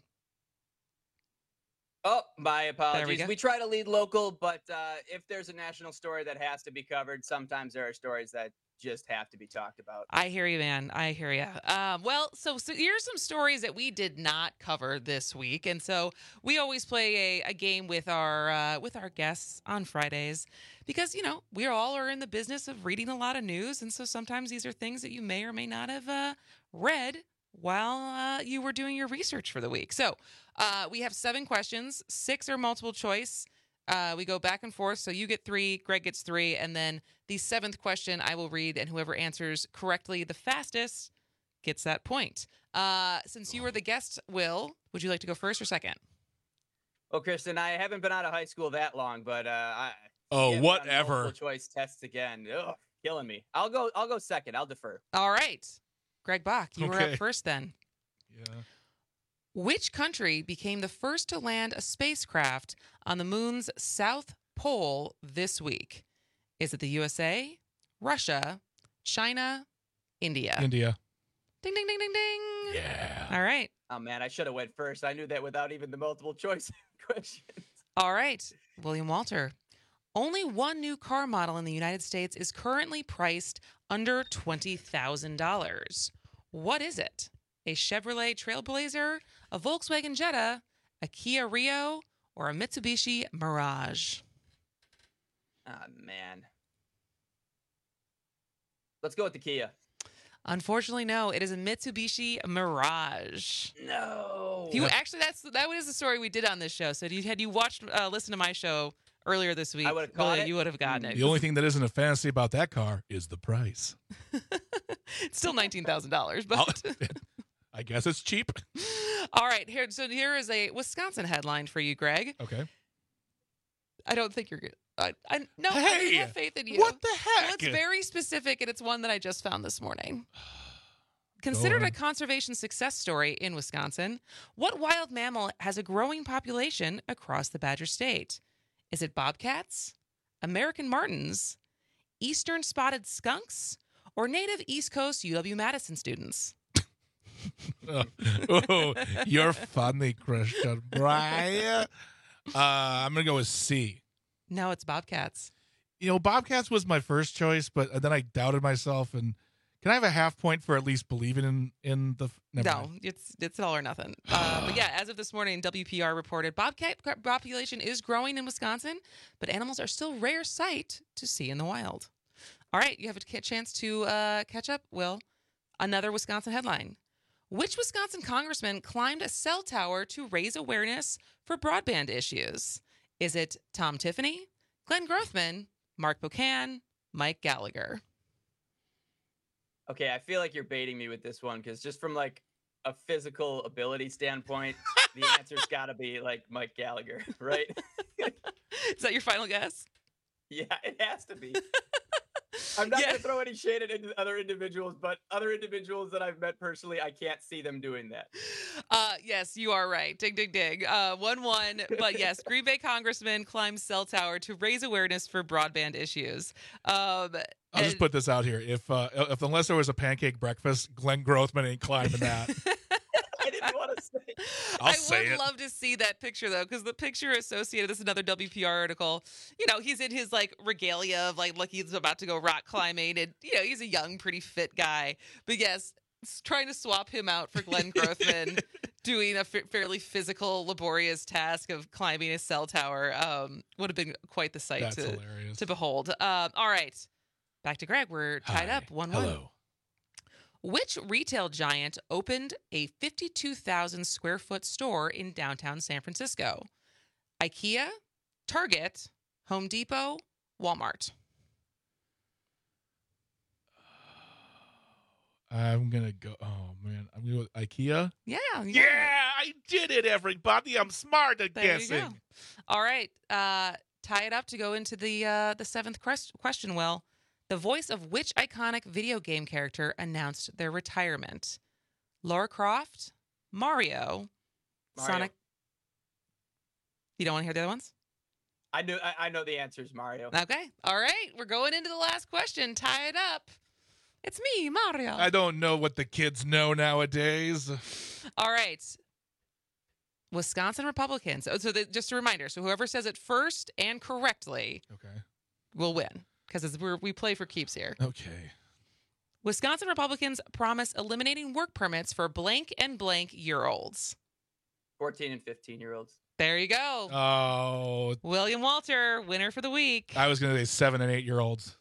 Oh, my apologies. we We, go. try to lead local, but uh, if there's a national story that has to be covered, sometimes there are stories that just have to be talked about. I hear you, man. I hear you. Um, well, so, so here's some stories that we did not cover this week, and so we always play a, a game with our uh, with our guests on Fridays, because you know we all are in the business of reading a lot of news, and so sometimes these are things that you may or may not have uh, read while uh, you were doing your research for the week. So uh, we have seven questions. Six are multiple choice. Uh, we go back and forth. So you get three, Greg gets three, and then the seventh question I will read, and whoever answers correctly the fastest gets that point. Uh, since you were the guest, Will, would you like to go first or second? Well, Kristen, I haven't been out of high school that long, but uh, I Oh, yeah, whatever. multiple choice tests again. Ugh, killing me. I'll go. I'll go second. I'll defer. All right. Greg Bach, you were Okay. up first then. Yeah. Which country became the first to land a spacecraft on the moon's south pole this week? Is it the U S A, Russia, China, India? India. Ding, ding, ding, ding, ding. Yeah. All right. Oh man, I should have went first. I knew that without even the multiple choice questions. All right. William Walter. Only one new car model in the United States is currently priced under twenty thousand dollars. What is it? A Chevrolet Trailblazer, a Volkswagen Jetta, a Kia Rio, or a Mitsubishi Mirage? Ah man. Let's go with the Kia. Unfortunately, no. It is a Mitsubishi Mirage. No. You actually, that's that was the story we did on this show. So, you, had you watched, uh, listened to my show earlier this week, I would have caught William, it. you would have gotten it. The only thing that isn't a fantasy about that car is the price. It's still nineteen thousand dollars, but I guess it's cheap. all right. Here, so here is a Wisconsin headline for you, Greg. Okay. I don't think you're good. I, I no, Hey, I have faith in you. what the Well, heck? it's very specific, and it's one that I just found this morning. Considered a conservation success story in Wisconsin, what wild mammal has a growing population across the Badger State? Is it bobcats, American martens, eastern spotted skunks, or native East Coast U W-Madison students? oh, oh, you're funny, Christian. Brian. Uh, I'm going to go with C. No, it's bobcats. You know, Bobcats was my first choice, but then I doubted myself. And can I have a half point for at least believing in, in the... never No, mind. it's it's all or nothing. Uh, but yeah, as of this morning, W P R reported bobcat population is growing in Wisconsin, but animals are still rare sight to see in the wild. All right, you have a chance to uh, catch up, Will. Another Wisconsin headline. Which Wisconsin congressman climbed a cell tower to raise awareness for broadband issues? Is it Tom Tiffany, Glenn Grothman, Mark Buchan, Mike Gallagher? Okay, I feel like you're baiting me with this one because just from like a physical ability standpoint, the answer's got to be like Mike Gallagher, right? Is that your final guess? Yeah, it has to be. I'm not Yeah. going to throw any shade at ind- other individuals, but other individuals that I've met personally, I can't see them doing that. Uh, yes, you are right. Dig, dig, dig. Uh, one, one. But yes, Green Bay congressman climbs cell tower to raise awareness for broadband issues. Um, I'll just put this out here. If uh, if unless there was a pancake breakfast, Glenn Grothman ain't climbing that. I didn't want to say. I'll I say would it. love to see that picture though, because the picture associated. This is another W P R article. You know, he's in his like regalia of like, like he's about to go rock climbing, and you know, he's a young, pretty fit guy. But yes, s- trying to swap him out for Glenn Grothman, doing a fa- fairly physical, laborious task of climbing a cell tower, um, would have been quite the sight That's to hilarious. to behold. Um, all right, back to Greg. We're tied Hi. up one one. Hello. Which retail giant opened a fifty-two thousand square foot store in downtown San Francisco? IKEA, Target, Home Depot, Walmart. I'm gonna go. Oh man, I'm gonna go with IKEA. Yeah. Yeah, I did it, everybody. I'm smart at There guessing. you go. All right. Uh, tie it up to go into the uh, the seventh quest- question, Will. The voice of which iconic video game character announced their retirement? Lara Croft, Mario, Mario. Sonic. You don't want to hear the other ones? I know. I, I know the answer is Mario. Okay. All right. We're going into the last question. Tie it up. It's me, Mario. I don't know what the kids know nowadays. All right. Wisconsin Republicans. Oh, so the, just a reminder. So whoever says it first and correctly Okay. will win because we're we play for keeps here. Okay. Wisconsin Republicans promise eliminating work permits for blank and blank year olds. fourteen and fifteen year olds. There you go. Oh, William Walter, winner for the week. I was gonna say seven and eight year olds.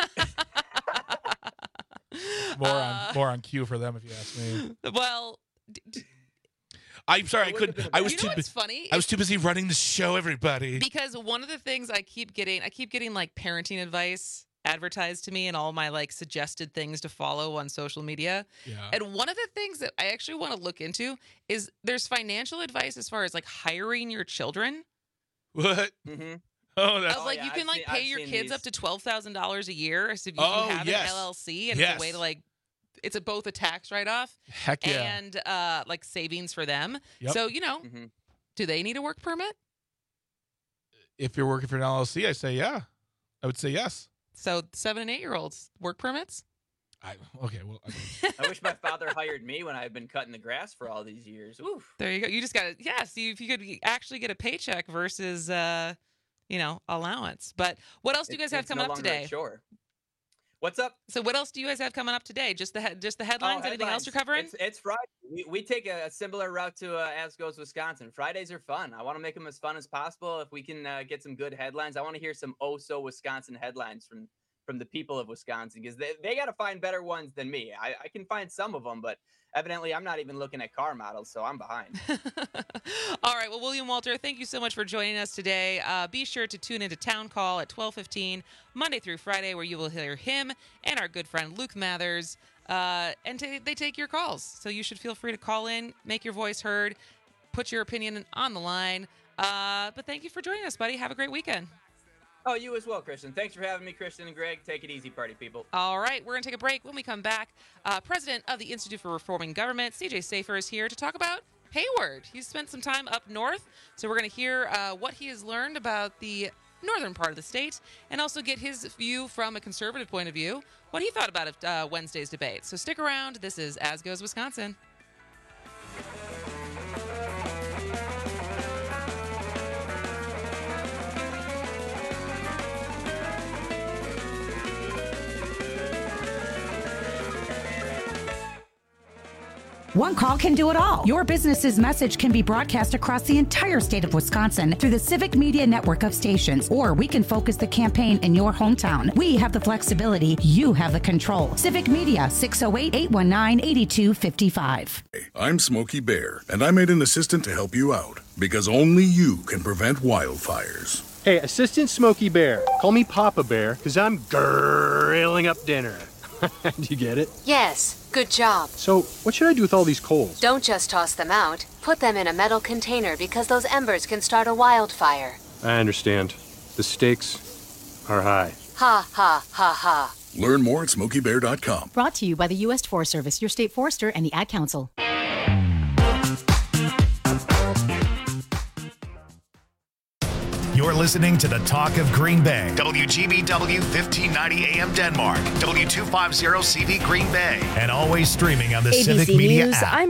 more Uh, on more on cue for them, if you ask me. Well, d- d- I'm sorry, I couldn't. I was You know too. what's bu- funny? I was too busy running the show. Everybody. because one of the things I keep getting, I keep getting like parenting advice advertised to me and all my like suggested things to follow on social media. Yeah. And one of the things that I actually want to look into is there's financial advice as far as like hiring your children. What? Mm-hmm. Oh, I that's was like, yeah, you can I've like seen- pay I've your seen kids these. up to twelve thousand dollars a year so if you Oh, have yes. an L L C and Yes. it's a way to like, it's a, both a tax write off Heck yeah. and uh, like savings for them. Yep. So, you know, Mm-hmm. do they need a work permit? If you're working for an L L C, I say yeah. I would say yes. So seven and eight year olds work permits? I okay. Well, I, I wish my father hired me when I've been cutting the grass for all these years. Oof. There you go. You just got to, yeah, see if you could actually get a paycheck versus, uh, you know, allowance. But what else do you It- guys have it's coming no up longer a today? chore. What's up? So what else do you guys have coming up today? Just the he- just the headlines? Oh, Anything else headlines. you're covering? It's, it's Friday. We, we take a, a similar route to uh, As Goes Wisconsin. Fridays are fun. I want to make them as fun as possible. If we can uh, get some good headlines, I want to hear some oh so Wisconsin headlines from from the people of Wisconsin because they, they got to find better ones than me. I, I can find some of them, but evidently I'm not even looking at car models, so I'm behind. All right. Well, William Walter, thank you so much for joining us today. Uh, be sure to tune into Town Call at twelve fifteen, Monday through Friday, where you will hear him and our good friend Luke Mathers. Uh, and t- they take your calls. So you should feel free to call in, make your voice heard, put your opinion on the line. Uh, but thank you for joining us, buddy. Have a great weekend. Oh, you as well, Christian. Thanks for having me, Christian and Greg. Take it easy, party people. All right, we're going to take a break. When we come back, uh, President of the Institute for Reforming Government, C J Safer, is here to talk about Hayward. He's spent some time up north, so we're going to hear uh, what he has learned about the northern part of the state and also get his view from a conservative point of view, what he thought about uh, Wednesday's debate. So stick around. This is As Goes Wisconsin. One call can do it all. Your business's message can be broadcast across the entire state of Wisconsin through the Civic Media network of stations, or we can focus the campaign in your hometown. We have the flexibility. You have the control. Civic Media, six oh eight, eight one nine, eight two five five. I'm Smokey Bear, and I made an assistant to help you out, because only you can prevent wildfires. Hey, Assistant Smokey Bear. Call me Papa Bear, because I'm grilling up dinner. Do you get it? Yes, good job. So, what should I do with all these coals? Don't just toss them out. Put them in a metal container because those embers can start a wildfire. I understand. The stakes are high. Ha, ha, ha, ha. Learn more at smokey bear dot com. Brought to you by the U S Forest Service, your state forester, and the Ad Council. You're listening to the Talk of Green Bay. W G B W fifteen ninety A M Denmark. W two fifty C V Green Bay. And always streaming on the A B C Civic Media News, app. I'm